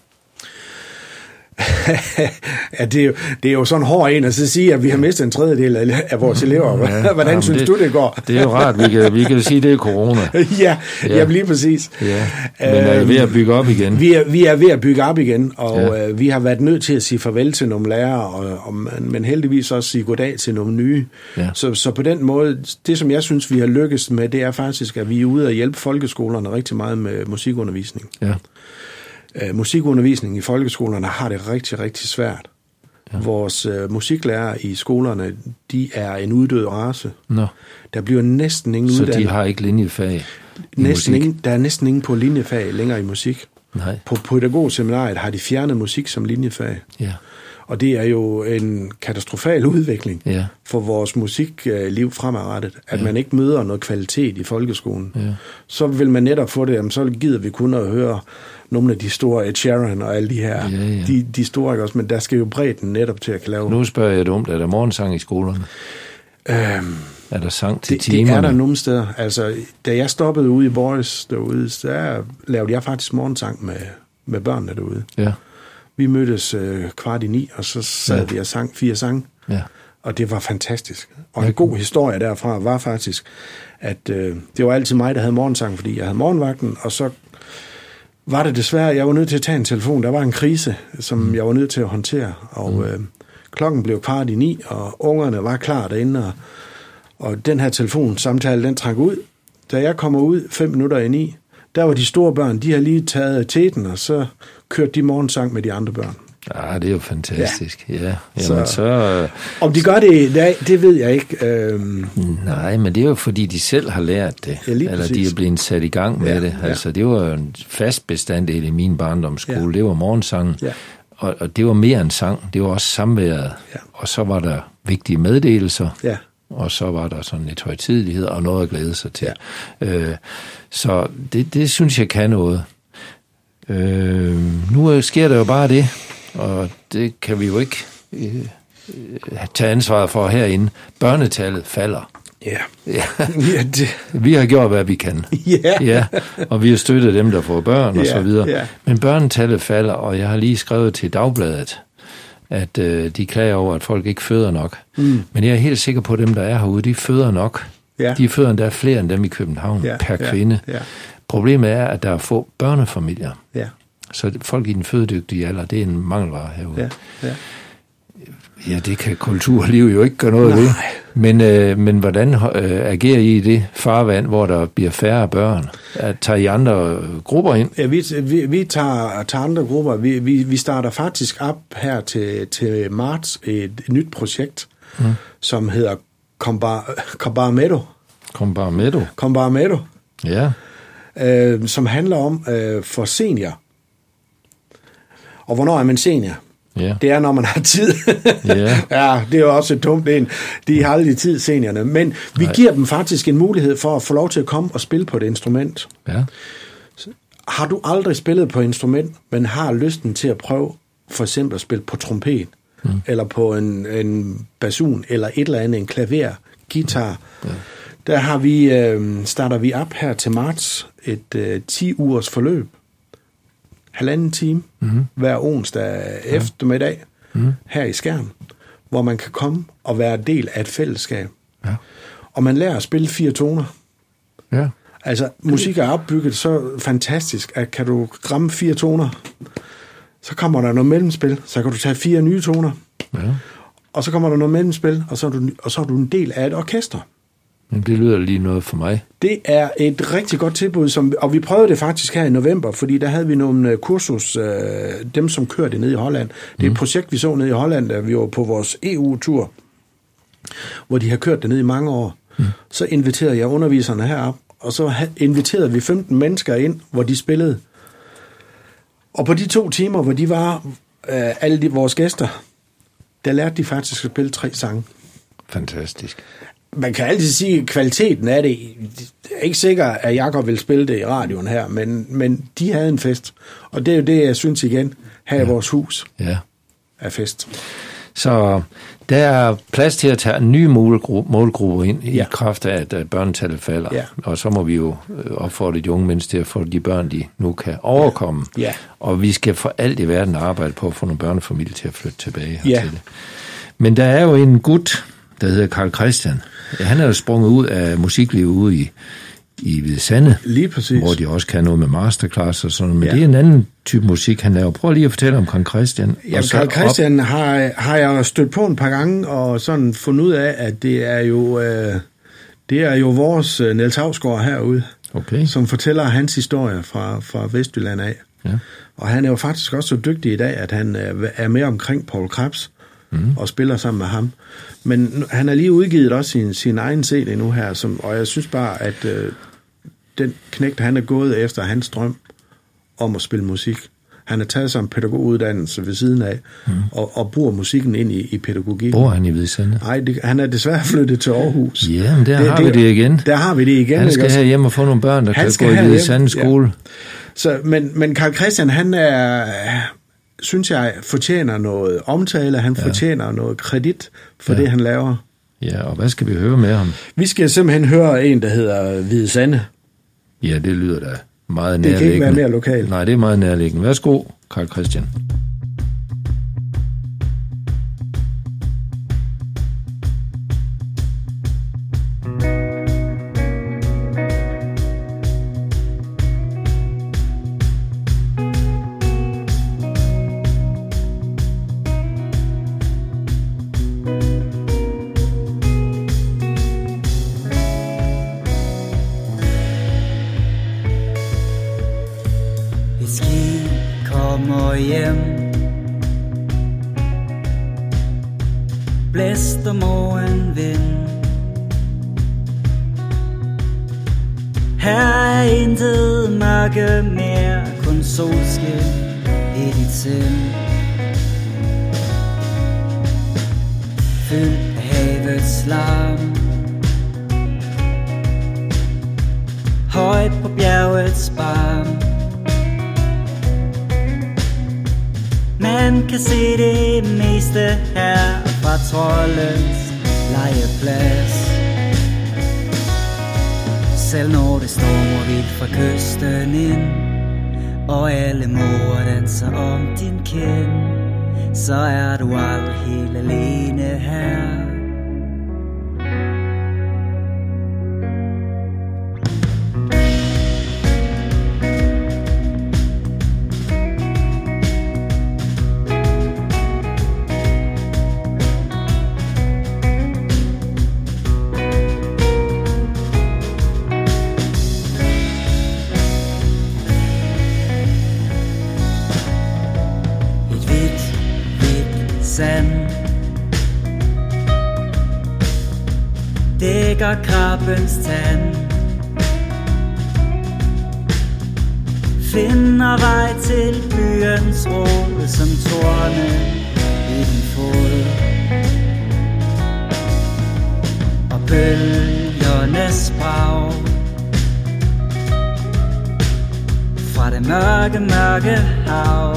ja, det er, jo, det er jo sådan hård en at så sige, at vi har mistet en tredjedel af, af vores elever. Ja, Hvordan jamen synes det, du, det går? Det er jo rart, vi kan, vi kan sige, at det er corona. ja, ja. Jamen lige præcis. Ja. Men er I ved at bygge op igen? Vi er, vi er ved at bygge op igen, og ja. øh, vi har været nødt til at sige farvel til nogle lærere, og, og, men heldigvis også sige goddag til nogle nye. Ja. Så, så på den måde, det som jeg synes, vi har lykkes med, det er faktisk, at vi er ude og hjælpe folkeskolerne rigtig meget med musikundervisning. Ja. Uh, musikundervisning i folkeskolerne har det rigtig, rigtig svært. Ja. Vores uh, musiklærer i skolerne, de er en uddød race. Nå. Der bliver næsten ingen Så uddannet. de har ikke linjefag næsten ingen, Der er næsten ingen på linjefag længere i musik. Nej. På pædagogseminariet har de fjernet musik som linjefag. Ja. Og det er jo en katastrofal udvikling ja. for vores musikliv fremadrettet, at ja. man ikke møder noget kvalitet i folkeskolen. Ja. Så vil man netop få det, jamen, så gider vi kun at høre nogle af de store Ed Sheeran og alle de her, ja, ja. De, de store, ikke også? Men der skal jo bredden netop til at kan lave. Nu spørger jeg dumt, er der morgensang i skolerne? Øhm, er der sang til det, timerne? Det er der nogle steder. Altså, da jeg stoppede ude i Boris derude, der lavede jeg faktisk morgensang med, med børnene derude. Ja. Vi mødtes øh, kvart i ni, og så sad ja. vi og sang fire sange. Ja. Og det var fantastisk. Og en god historie derfra var faktisk, at øh, det var altid mig, der havde morgensang, fordi jeg havde morgenvagten, og så var det desværre, jeg var nødt til at tage en telefon. Der var en krise, som mm. jeg var nødt til at håndtere, og mm. øh, klokken blev kvart i ni, og ungerne var klar derinde, og, og den her telefonsamtale, den trak ud. Da jeg kommer ud fem minutter i ni, der var de store børn, de har lige taget teten, og så kørte de morgensang med de andre børn. Ja, det er jo fantastisk. Ja. Ja. så, Jamen, så, om de gør det i dag, det ved jeg ikke. Øhm, nej, men det er jo fordi, de selv har lært det. Ja, eller præcis. de er blevet sat i gang med ja, det. Altså, ja. Det var jo en fast bestanddel i min barndomsskole. Ja. Det var morgensangen. Ja. Og, og det var mere end sang. Det var også samværet. Ja. Og så var der vigtige meddelelser. Ja. Og så var der sådan et højtidelighed og noget at glæde sig til. Ja. Øh, så det, det synes jeg kan noget. Øh, nu sker der jo bare det, og det kan vi jo ikke øh, tage ansvaret for herinde. Børnetallet falder. Ja. Ja. ja det. Vi har gjort, hvad vi kan. Ja. Ja. Og vi har støttet dem, der får børn og ja. så videre. Ja. Men børnetallet falder, og jeg har lige skrevet til Dagbladet, at øh, de klager over, at folk ikke føder nok. Mm. Men jeg er helt sikker på, at dem, der er herude, de føder nok. Ja. De føder endda flere end dem i København ja. per kvinde. Ja. Ja. Problemet er, at der er få børnefamilier. Ja. Så folk i den fødedygtige alder, det er en mangelvare herude. Ja. Ja. Ja, det kan kulturliv jo ikke gøre noget Nej. ved. Men, øh, men hvordan øh, agerer I i det farvand, hvor der bliver færre børn? Tager I andre grupper ind? Ja, vi, vi, vi tager, tager andre grupper. Vi, vi, vi starter faktisk op her til, til marts et, et nyt projekt, mm. som hedder Combarmedo. Combarmedo? Combarmedo. Ja. Øh, som handler om øh, for senior. Og hvornår er man senior? Yeah. Det er, når man har tid. yeah. Ja, det er jo også et dumt en. De har aldrig tid, seniorerne. Men vi Nej. giver dem faktisk en mulighed for at få lov til at komme og spille på et instrument. Ja. Har du aldrig spillet på et instrument, men har lysten til at prøve for eksempel at spille på trompet, mm. eller på en, en basun, eller et eller andet, en klaver, guitar, ja. der har vi, øh, starter vi op her til marts et øh, ti ugers forløb. Halvanden time mm-hmm. hver onsdag ja. eftermiddag mm. her i Skjern, hvor man kan komme og være del af et fællesskab. Ja. Og man lærer at spille fire toner. Ja. Altså, musik er opbygget så fantastisk, at kan du ramme fire toner, så kommer der noget mellemspil, så kan du tage fire nye toner, ja. og så kommer der noget mellemspil, og så, er du, og så er du en del af et orkester. Men det lyder lige noget for mig. Det er et rigtig godt tilbud, som, og vi prøvede det faktisk her i november, fordi der havde vi nogle kursus, øh, dem som kørte ned i Holland. Det er mm. et projekt, vi så ned i Holland, da vi var på vores E U-tur, hvor de har kørt det ned i mange år. Mm. Så inviterede jeg underviserne herop, og så inviterede vi femten mennesker ind, hvor de spillede. Og på de to timer, hvor de var, øh, alle de, vores gæster, der lærte de faktisk at spille tre sange. Fantastisk. Man kan altid sige, at kvaliteten af det, det er ikke sikkert, at Jakob vil spille det i radioen her, men, men de havde en fest. Og det er jo det, jeg synes igen, her ja. i vores hus ja. er fest. Så der er plads til at tage en ny målgruppe, målgruppe ind ja. i kraft af, at børnetallet falder. Ja. Og så må vi jo opfordre de unge mennesker til at få de børn, de nu kan overkomme. Ja. Ja. Og vi skal for alt i verden arbejde på at få nogle børnefamilier til at flytte tilbage hertil. Ja. Men der er jo en gut, der hedder Carl Christian. Han er jo sprunget ud af musiklivet ude i, i Hvide Sande. Lige præcis. Hvor de også kan noget med masterclass og sådan noget. Men ja. det er en anden type musik, han laver. Prøv lige at fortælle om Carl Christian. Ja, Carl Christian op... har, har jeg stødt på en par gange, og sådan fundet ud af, at det er jo, øh, det er jo vores øh, Niels Hausgaard herude, okay. som fortæller hans historie fra, fra Vestjylland af. Ja. Og han er jo faktisk også så dygtig i dag, at han øh, er med omkring Paul Krebs. Mm. og spiller sammen med ham. Men han har lige udgivet også sin, sin egen C D nu her, som, og jeg synes bare, at øh, den knægt, han er gået efter hans drøm om at spille musik. Han har taget sig en pædagoguddannelse ved siden af, mm. og, og bruger musikken ind i, i pædagogik. Bor han i Hvide Sande? Nej, han er desværre flyttet til Aarhus. Ja, men der det, har det, vi det igen. Der har vi det igen. Han skal have hjem og få nogle børn, der han kan gå i Hvide Sande skole. Ja. Så, men, men Carl Christian, han er... synes jeg, fortjener noget omtale, han ja. fortjener noget kredit for ja. det, han laver. Ja, og hvad skal vi høre med ham? Vi skal simpelthen høre en, der hedder Hvide Sande. Ja, det lyder da meget nærliggende. Det kan ikke være mere lokalt. Nej, det er meget nærliggende. Værsgo, Carl Christian. Blæster morgenvind. Her er intet mørke mere, kun solskin i dit sind. Fyldt af havets larm, højt på bjergets barm. Man kan se det meste her fra troldens legeplads. Selv når det stormer vildt fra kysten ind, og alle måger danser om din kind, så er du aldrig helt alene her. dækker krabbens tand. Finder vej til byens rod som torne i din fod. Og bølgernes brag fra det mørke, mørke hav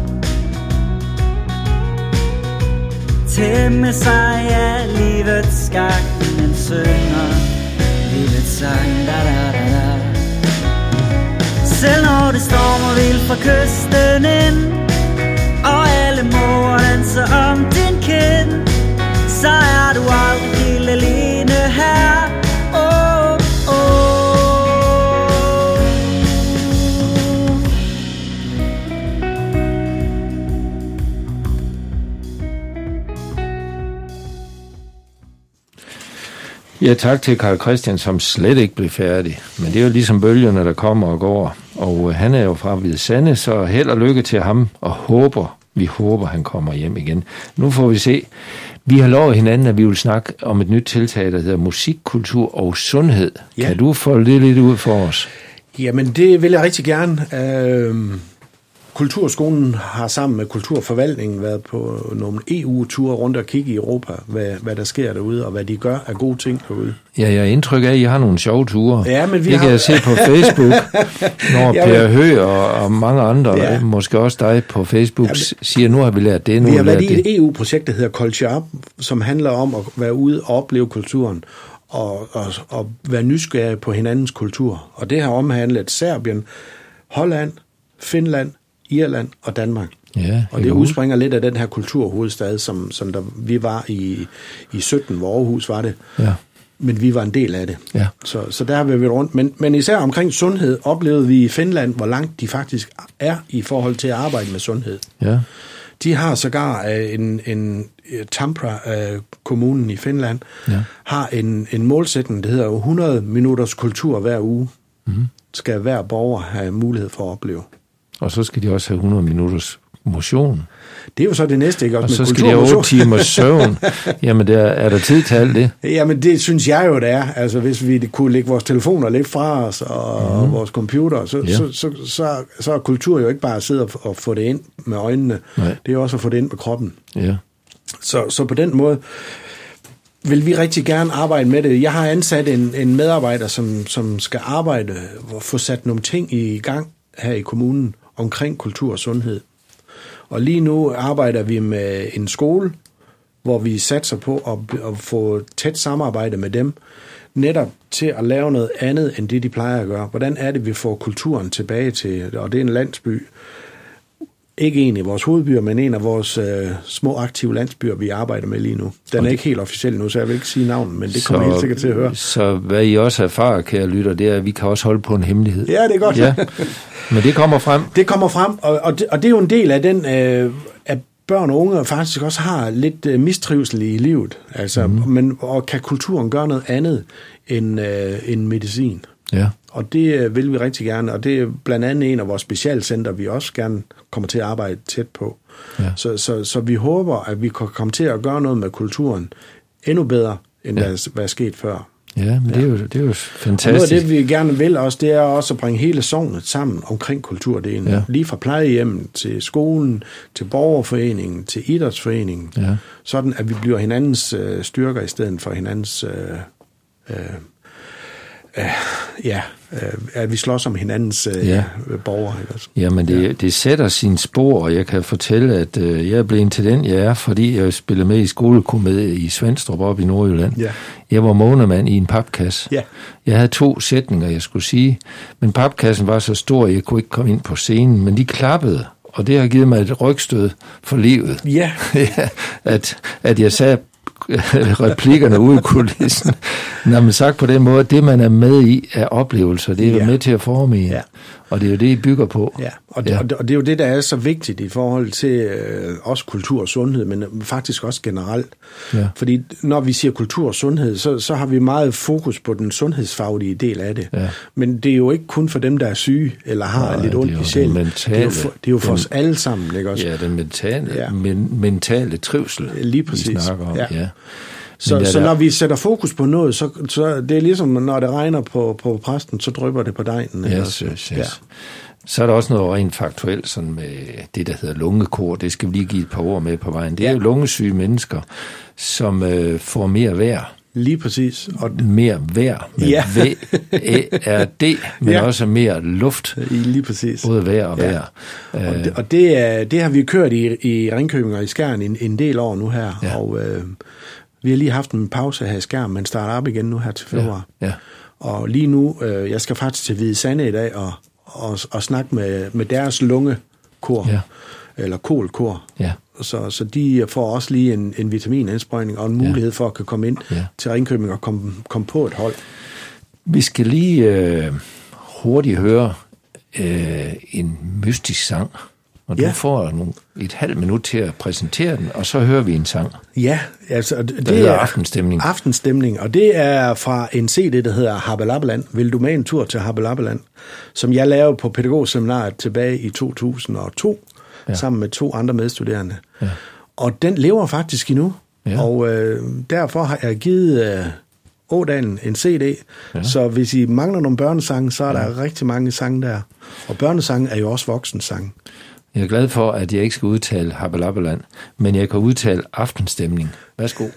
tæmme sig af livets gang. En synger livets sang, da da da da. Selv når det stormer vildt fra kysten ind, og alle måger danser om din kind, så er du aldrig helt alene her. Oh, oh. Ja, tak til Carl Christian, som slet ikke blev færdig. Men det er jo ligesom bølgerne, der kommer og går. Og han er jo fra Hvide Sande, så held og lykke til ham, og håber, vi håber, han kommer hjem igen. Nu får vi se. Vi har lovet hinanden, at vi vil snakke om et nyt tiltag, der hedder musik, kultur og sundhed. Ja. Kan du folde det lidt ud for os? Jamen, det vil jeg rigtig gerne. Øh, Kulturskolen har sammen med Kulturforvaltningen været på nogle E U-ture rundt og kigge i Europa, hvad, hvad der sker derude, og hvad de gør af gode ting derude. Ja, jeg har indtryk af, at I har nogle sjove ture. Ja, men vi det har... kan jeg se på Facebook, når ja, Per Høgh og, og mange andre, ja. Måske også dig på Facebook, ja, men... siger, nu har vi lært det, nu vi har været i det. et E U-projekt, der hedder Culture Up, som handler om at være ude og opleve kulturen, og, og, og være nysgerrig på hinandens kultur. Og det har omhandlet Serbien, Holland, Finland, Irland og Danmark. Ja, og det udspringer lidt af den her kulturhovedstad, som, som der, vi var i, i sytten, hvor Aarhus var det. Ja. Men vi var en del af det. Ja. Så, så der har vi været rundt. Men, men især omkring sundhed oplevede vi i Finland, hvor langt de faktisk er i forhold til at arbejde med sundhed. Ja. De har sågar en, en Tampere-kommunen i Finland, ja. har en, en målsætning, der hedder hundrede minutters kultur hver uge. Mm-hmm. Skal hver borger have mulighed for at opleve. Og så skal de også have hundrede minutters motion. Det er jo så det næste, ikke? Også og så skal de have otte timers søvn. Jamen, der, er der tid til alt det? Jamen, det synes jeg jo, det er. Altså, hvis vi kunne lægge vores telefoner lidt fra os, og mm-hmm. vores computer, så, ja. så, så, så, så er kultur jo ikke bare at sidde og, og få det ind med øjnene. Nej. Det er også at få det ind med kroppen. Ja. Så, så på den måde vil vi rigtig gerne arbejde med det. Jeg har ansat en, en medarbejder, som, som skal arbejde og få sat nogle ting i gang her i kommunen omkring kultur og sundhed. Og lige nu arbejder vi med en skole, hvor vi satser på at, at få tæt samarbejde med dem, netop til at lave noget andet, end det de plejer at gøre. Hvordan er det, vi får kulturen tilbage til, og det er en landsby, ikke en i vores hovedbyer, men en af vores øh, små aktive landsbyer, vi arbejder med lige nu. Den er ikke helt officiel nu, så jeg vil ikke sige navnet, men det kommer så, helt sikkert til at høre. Så hvad I også erfarer, kære lytter, det er, at vi kan også holde på en hemmelighed. Ja, det er godt. Ja. Men det kommer frem. Det kommer frem, og, og, det, og det er jo en del af den, øh, at børn og unge faktisk også har lidt øh, mistrivsel i livet. Altså, mm-hmm. men, og kan kulturen gøre noget andet end, øh, end medicin? Ja. Og det vil vi rigtig gerne, og det er blandt andet en af vores specialcenter, vi også gerne kommer til at arbejde tæt på. Ja. Så, så, så vi håber, at vi kan komme til at gøre noget med kulturen endnu bedre, end ja. hvad, hvad er sket før. Ja, men ja. Det, er jo, det er jo fantastisk. Og noget af det, vi gerne vil også, det er også at bringe hele sognet sammen omkring kulturdelen. Ja. Lige fra plejehjemmet til skolen, til borgerforeningen, til idrætsforeningen. Ja. Sådan, at vi bliver hinandens øh, styrker i stedet for hinandens... Øh, øh, øh, ja, øh, at vi slås om hinandens øh, ja. borgere. Altså. Jamen, det, ja. det sætter sin spor, og jeg kan fortælle, at øh, jeg er blevet til den, jeg er, fordi jeg spillede med i skolekomedie i Svendstrup op i Nordjylland. Ja. Jeg var månemand i en papkasse. Ja. Jeg havde to sætninger, jeg skulle sige, men papkassen var så stor, at jeg kunne ikke komme ind på scenen, men de klappede, og det har givet mig et rygstød for livet. Ja. at, at jeg sagde replikkerne ude i kulissen. Når man sagt på den måde, det man er med i er oplevelser, det er jo ja. med til at forme i. Ja. Og det er jo det, I bygger på. Ja, og det, ja. og det er jo det, der er så vigtigt i forhold til øh, også kultur og sundhed, men faktisk også generelt. Ja. Fordi når vi siger kultur og sundhed, så, så har vi meget fokus på den sundhedsfaglige del af det. Ja. Men det er jo ikke kun for dem, der er syge, eller har Nej, lidt ondt i sjælen. Det er jo for, det er jo for den, os alle sammen, ikke også? Ja, den mentale, ja. Men, mentale trivsel, lige præcis. vi snakker om. Ja. Ja. Så, så når vi sætter fokus på noget, så, så det er ligesom, når det regner på, på præsten, så drypper det på dejen. Yes, yes, yes. Ja. Så er der også noget rent faktuelt sådan med det, der hedder lungekor. Det skal vi lige give et par ord med på vejen. Det er ja. jo lungesyge mennesker, som øh, får mere vejr. Lige præcis. Og mere vejr med ja. V R D, men ja. også mere luft. Lige præcis. Både vejr og ja. vejr. Og, det, og det, er, det har vi kørt i, i Ringkøbing og i Skjern en, en del år nu her. Ja. Og øh, vi har lige haft en pause her i Skjern, men starter op igen nu her til februar. Ja. Ja. Og lige nu, øh, jeg skal faktisk til Hvide Sande i dag og, og, og snakke med, med deres lungekor, ja. eller kolkor. Ja. Så, så de får også lige en, en vitaminindsprøjtning og en mulighed ja. for at kunne komme ind ja. til Ringkøbing og komme, komme på et hold. Vi skal lige øh, hurtigt høre øh, en mystisk sang, og ja. du får nogle, et halvt minut til at præsentere den, og så hører vi en sang. Ja, altså det, det er Aftenstemning. Aftenstemning, og det er fra en C D, der hedder Habbelabbeland. Vil du med en tur til Habbelabbeland? Som jeg lavede på pædagogseminaret tilbage i to tusind og to. Ja. Sammen med to andre medstuderende. Ja. Og den lever faktisk endnu. Ja. Og øh, derfor har jeg givet øh, Ådalen en C D. Ja. Så hvis I mangler nogle børnesange, så er der ja. rigtig mange sange der. Og børnesange er jo også voksensange. Jeg er glad for, at jeg ikke skal udtale Habbelabbeland, men jeg kan udtale Aftenstemning. Værsgo.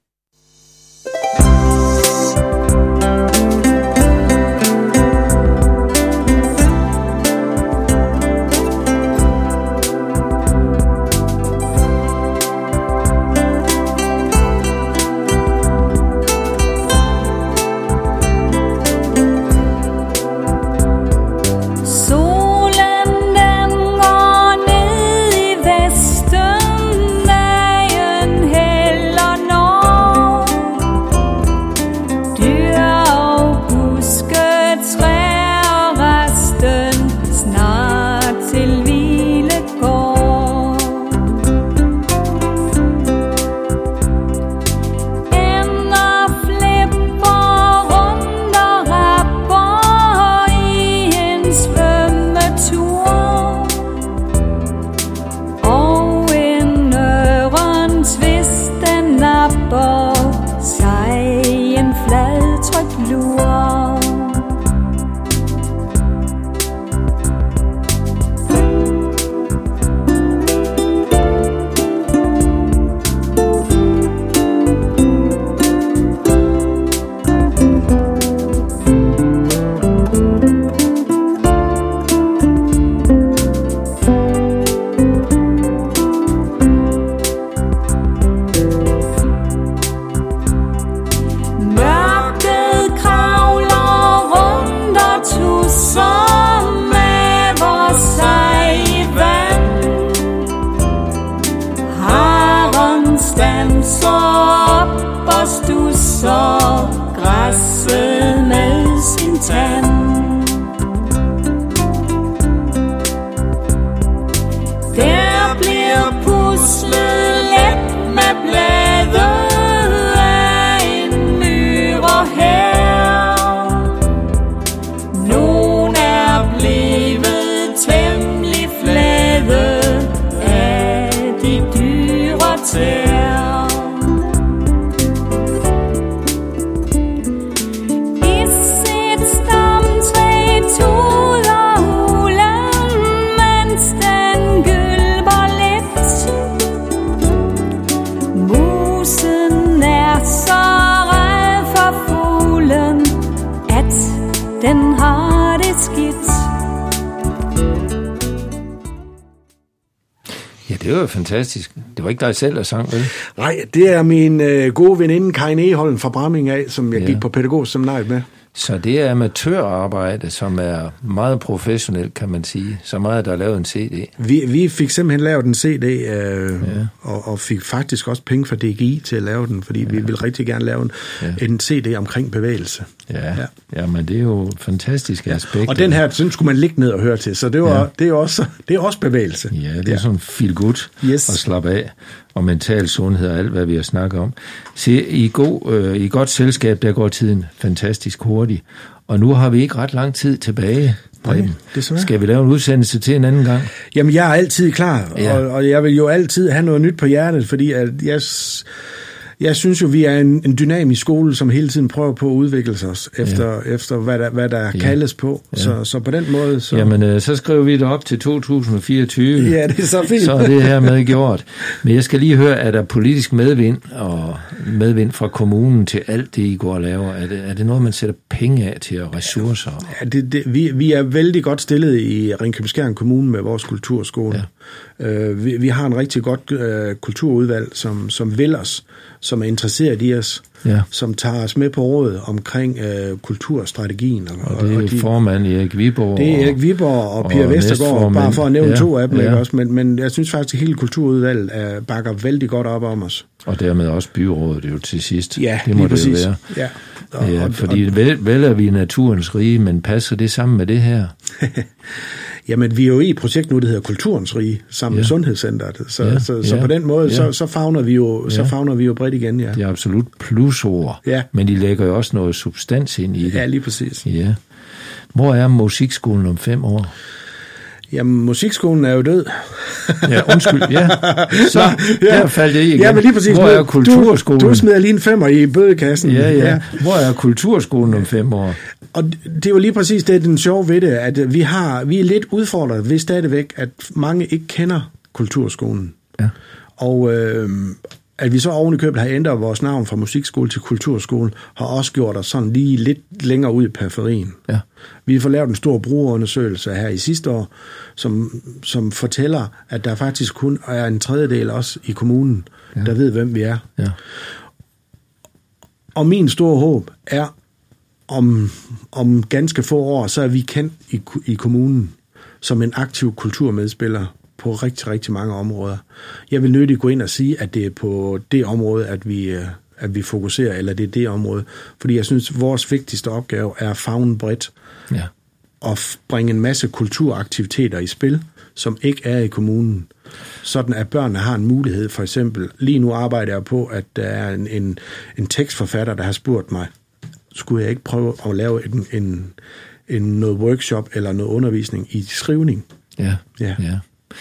Det var fantastisk. Det var ikke dig selv, der sang, vel? Nej, det er min øh, gode veninde Karin Eholm fra Bramming af, som jeg ja. gik på pædagogseminaret med. Så det er amatørarbejde, som er meget professionelt, kan man sige. Så meget, der er lavet en C D. Vi, vi fik simpelthen lavet en C D, øh, ja. og, og fik faktisk også penge fra D G I til at lave den, fordi ja. vi ville rigtig gerne lave en, ja. en C D omkring bevægelse. Ja, ja. ja, men det er jo fantastiske aspekter. Og den her, sådan skulle man ligge ned og høre til, så det, var, ja. det, er, også, det er også bevægelse. Ja, det er ja. sådan feel good yes. og slappe af, og mental sundhed og alt, hvad vi har snakket om. Se, i, god, øh, i godt selskab, der går tiden fantastisk hurtigt, og nu har vi ikke ret lang tid tilbage. Nej, skal vi lave en udsendelse til en anden gang? Jamen, jeg er altid klar, ja. og, og jeg vil jo altid have noget nyt på hjertet, fordi at jeg... Jeg synes jo, vi er en, en dynamisk skole, som hele tiden prøver på at udvikle sig efter, ja. efter hvad der, hvad der ja. kaldes på. Ja. Så, så på den måde... Så... Jamen, øh, så skriver vi det op til to tusind fireogtyve. Ja, det er så fint. Så er det her med gjort. Men jeg skal lige høre, er der politisk medvind og medvind fra kommunen til alt det, I går og laver? Er det, er det noget, man sætter penge af til og ressourcer? Ja, det, det, vi, vi er vældig godt stillet i Ringkøbing-Skjern Kommune med vores kulturskole. Ja. Øh, vi, vi har en rigtig godt øh, kulturudvalg, som, som vil os, som er interesseret i os, ja. som tager os med på råd omkring øh, kulturstrategien. Og, og det er og de, formand Erik Viborg. Det er Erik Viborg og, og Pia Vestergaard, bare for at nævne ja, to af dem. Ja. Ikke også? Men, men jeg synes faktisk, at hele kulturudvalget øh, bakker vældig godt op om os. Og dermed også byrådet jo til sidst. Ja, det må det jo være. Ja. Og, ja, fordi og, vel, vel er vi naturens rige, men passer det sammen med det her? Jamen, vi er jo i et projekt nu, der hedder Kulturens Rige, sammen ja. med Sundhedscenteret. Så, ja, så, så ja, på den måde, ja. så, så, favner vi jo, så ja. favner vi jo bredt igen, ja. Det er absolut plusord, ja. men de lægger jo også noget substans ind i det. Ja, lige præcis. Ja. Hvor er musikskolen om fem år? Jamen, musikskolen er jo død. Ja, undskyld, ja. Så, Nå, ja. der faldt jeg igen. Ja, men lige præcis. Hvor er kulturskolen? Du, du smider lige en femmer i bødekassen. Ja, ja, ja. Hvor er kulturskolen om fem år? Og det er jo lige præcis det, den sjove ved det, at vi, har, vi er lidt udfordret ved stadigvæk, at mange ikke kender kulturskolen. Ja. Og øh, at vi så oven i købet har ændret vores navn fra musikskole til kulturskole, har også gjort os sådan lige lidt længere ud i periferien. Ja. Vi får lavet en stor brugerundersøgelse her i sidste år, som, som fortæller, at der faktisk kun er en tredjedel også i kommunen, ja. der ved, hvem vi er. Ja. Og min store håb er, om, om ganske få år, så er vi kendt i, i kommunen som en aktiv kulturmedspiller på rigtig, rigtig mange områder. Jeg vil nødigt gå ind og sige, at det er på det område, at vi, at vi fokuserer, eller det er det område. Fordi jeg synes, at vores vigtigste opgave er at favne bredt ja. og bringe en masse kulturaktiviteter i spil, som ikke er i kommunen. Sådan at børnene har en mulighed. For eksempel, lige nu arbejder jeg på, at der er en, en, en tekstforfatter, der har spurgt mig, skulle jeg ikke prøve at lave en, en, en noget workshop eller noget undervisning i skrivning? Ja, ja. ja.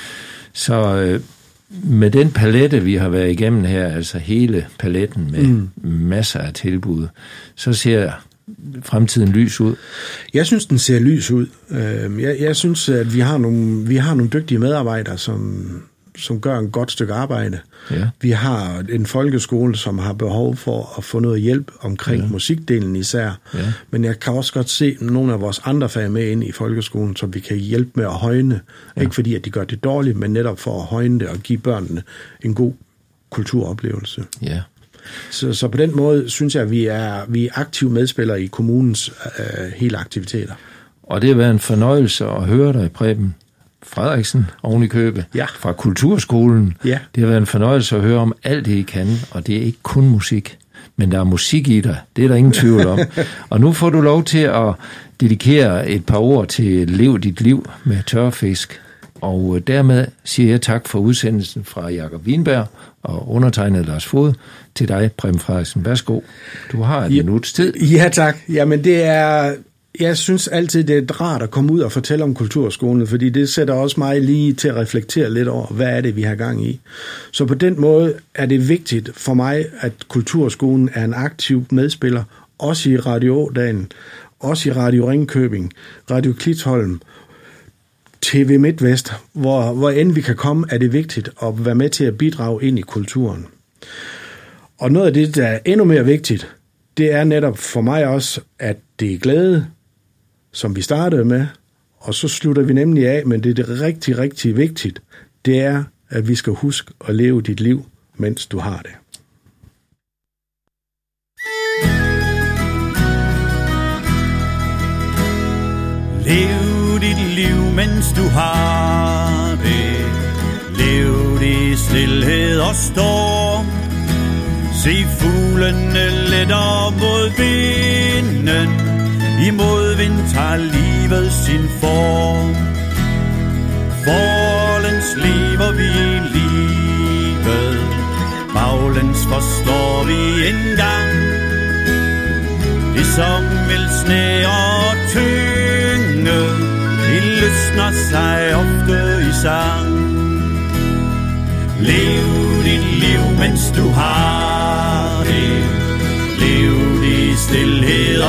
Så øh, med den palette, vi har været igennem her, altså hele paletten med mm. masser af tilbud, så ser fremtiden lys ud? Jeg synes, den ser lys ud. Jeg, jeg synes, at vi har nogle, vi har nogle dygtige medarbejdere, som, som gør en godt stykke arbejde. Ja. Vi har en folkeskole, som har behov for at få noget hjælp omkring ja. musikdelen især. Ja. Men jeg kan også godt se nogle af vores andre fag med ind i folkeskolen, som vi kan hjælpe med at højne. Ja. Ikke fordi, at de gør det dårligt, men netop for at højne det og give børnene en god kulturoplevelse. Ja. Så, så på den måde synes jeg, at vi er, vi er aktive medspillere i kommunens øh, hele aktiviteter. Og det har været en fornøjelse at høre dig, Preben Frederiksen, oven i købet, ja. fra Kulturskolen. Ja. Det har været en fornøjelse at høre om alt det, I kan, og det er ikke kun musik, men der er musik i dig. Det er der ingen tvivl om. Og nu får du lov til at dedikere et par ord til Lev dit liv med tørfisk. Og dermed siger jeg tak for udsendelsen fra Jakob Wienberg og undertegnet Lars Fod til dig, Preben Frederiksen. Værsgo. Du har et ja, minuts tid. Ja, tak. Jamen, det er... Jeg synes altid, det er rart at komme ud og fortælle om kulturskolen, fordi det sætter også mig lige til at reflektere lidt over, hvad er det, vi har gang i. Så på den måde er det vigtigt for mig, at kulturskolen er en aktiv medspiller, også i Radio Ådalen, også i Radio Ringkøbing, Radio Klitholm, T V MidtVest, hvor, hvor end vi kan komme, er det vigtigt at være med til at bidrage ind i kulturen. Og noget af det, der er endnu mere vigtigt, det er netop for mig også, at det er glæde, som vi startede med, og så slutter vi nemlig af, men det er det rigtig, rigtig vigtigt, det er, at vi skal huske at leve dit liv, mens du har det. Lev dit liv, mens du har det. Lev det i stilhed og storm. Se fuglene letter mod vinden. I modvind tager livet sin form. Forlæns lever vi livet. Baglæns forstår vi engang. Det som vil snære og tynge, det løsner sig ofte i sang. Lev dit liv, mens du har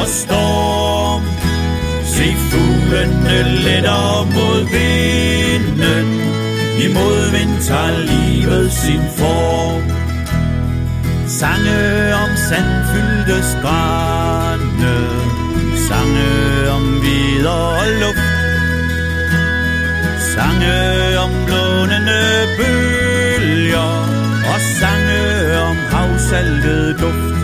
og storm. Se fuglene letter mod vinden, imod vind tager livet sin form. Sange om sandfyldte strande, sange om videre luft, sange om blånende bølger og sange om havsaltet duft.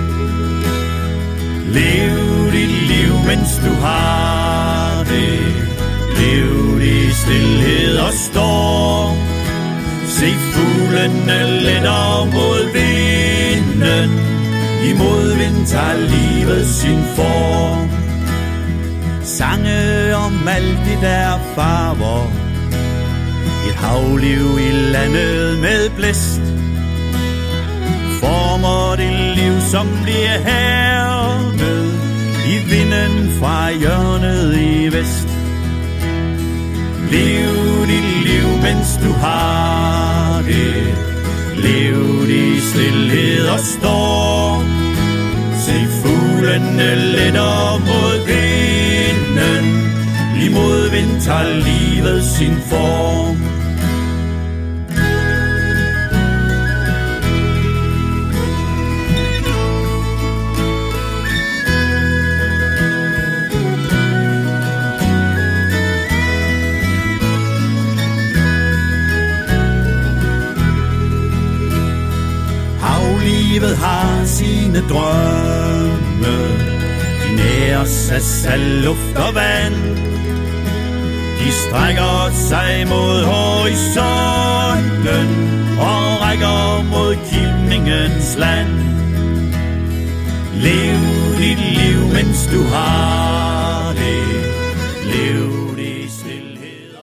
Lev dit liv, mens du har det. Lev i stilhed og storm. Se fuglene letter mod vinden, imod vind tager livet sin form. Sange om alt det der farver, et havliv i landet med blæst. Former det liv, som bliver hærmet i vinden fra hjørnet i vest. Lev dit liv, mens du har det. Lev i stilhed og storm. Se fuglene letter mod vinden, imod vind tager livet sin form. Livet har sine drømme, de næres af salt, luft og vand. De strækker sig mod horisonten og rækker mod kilningens land. Lev dit liv, mens du har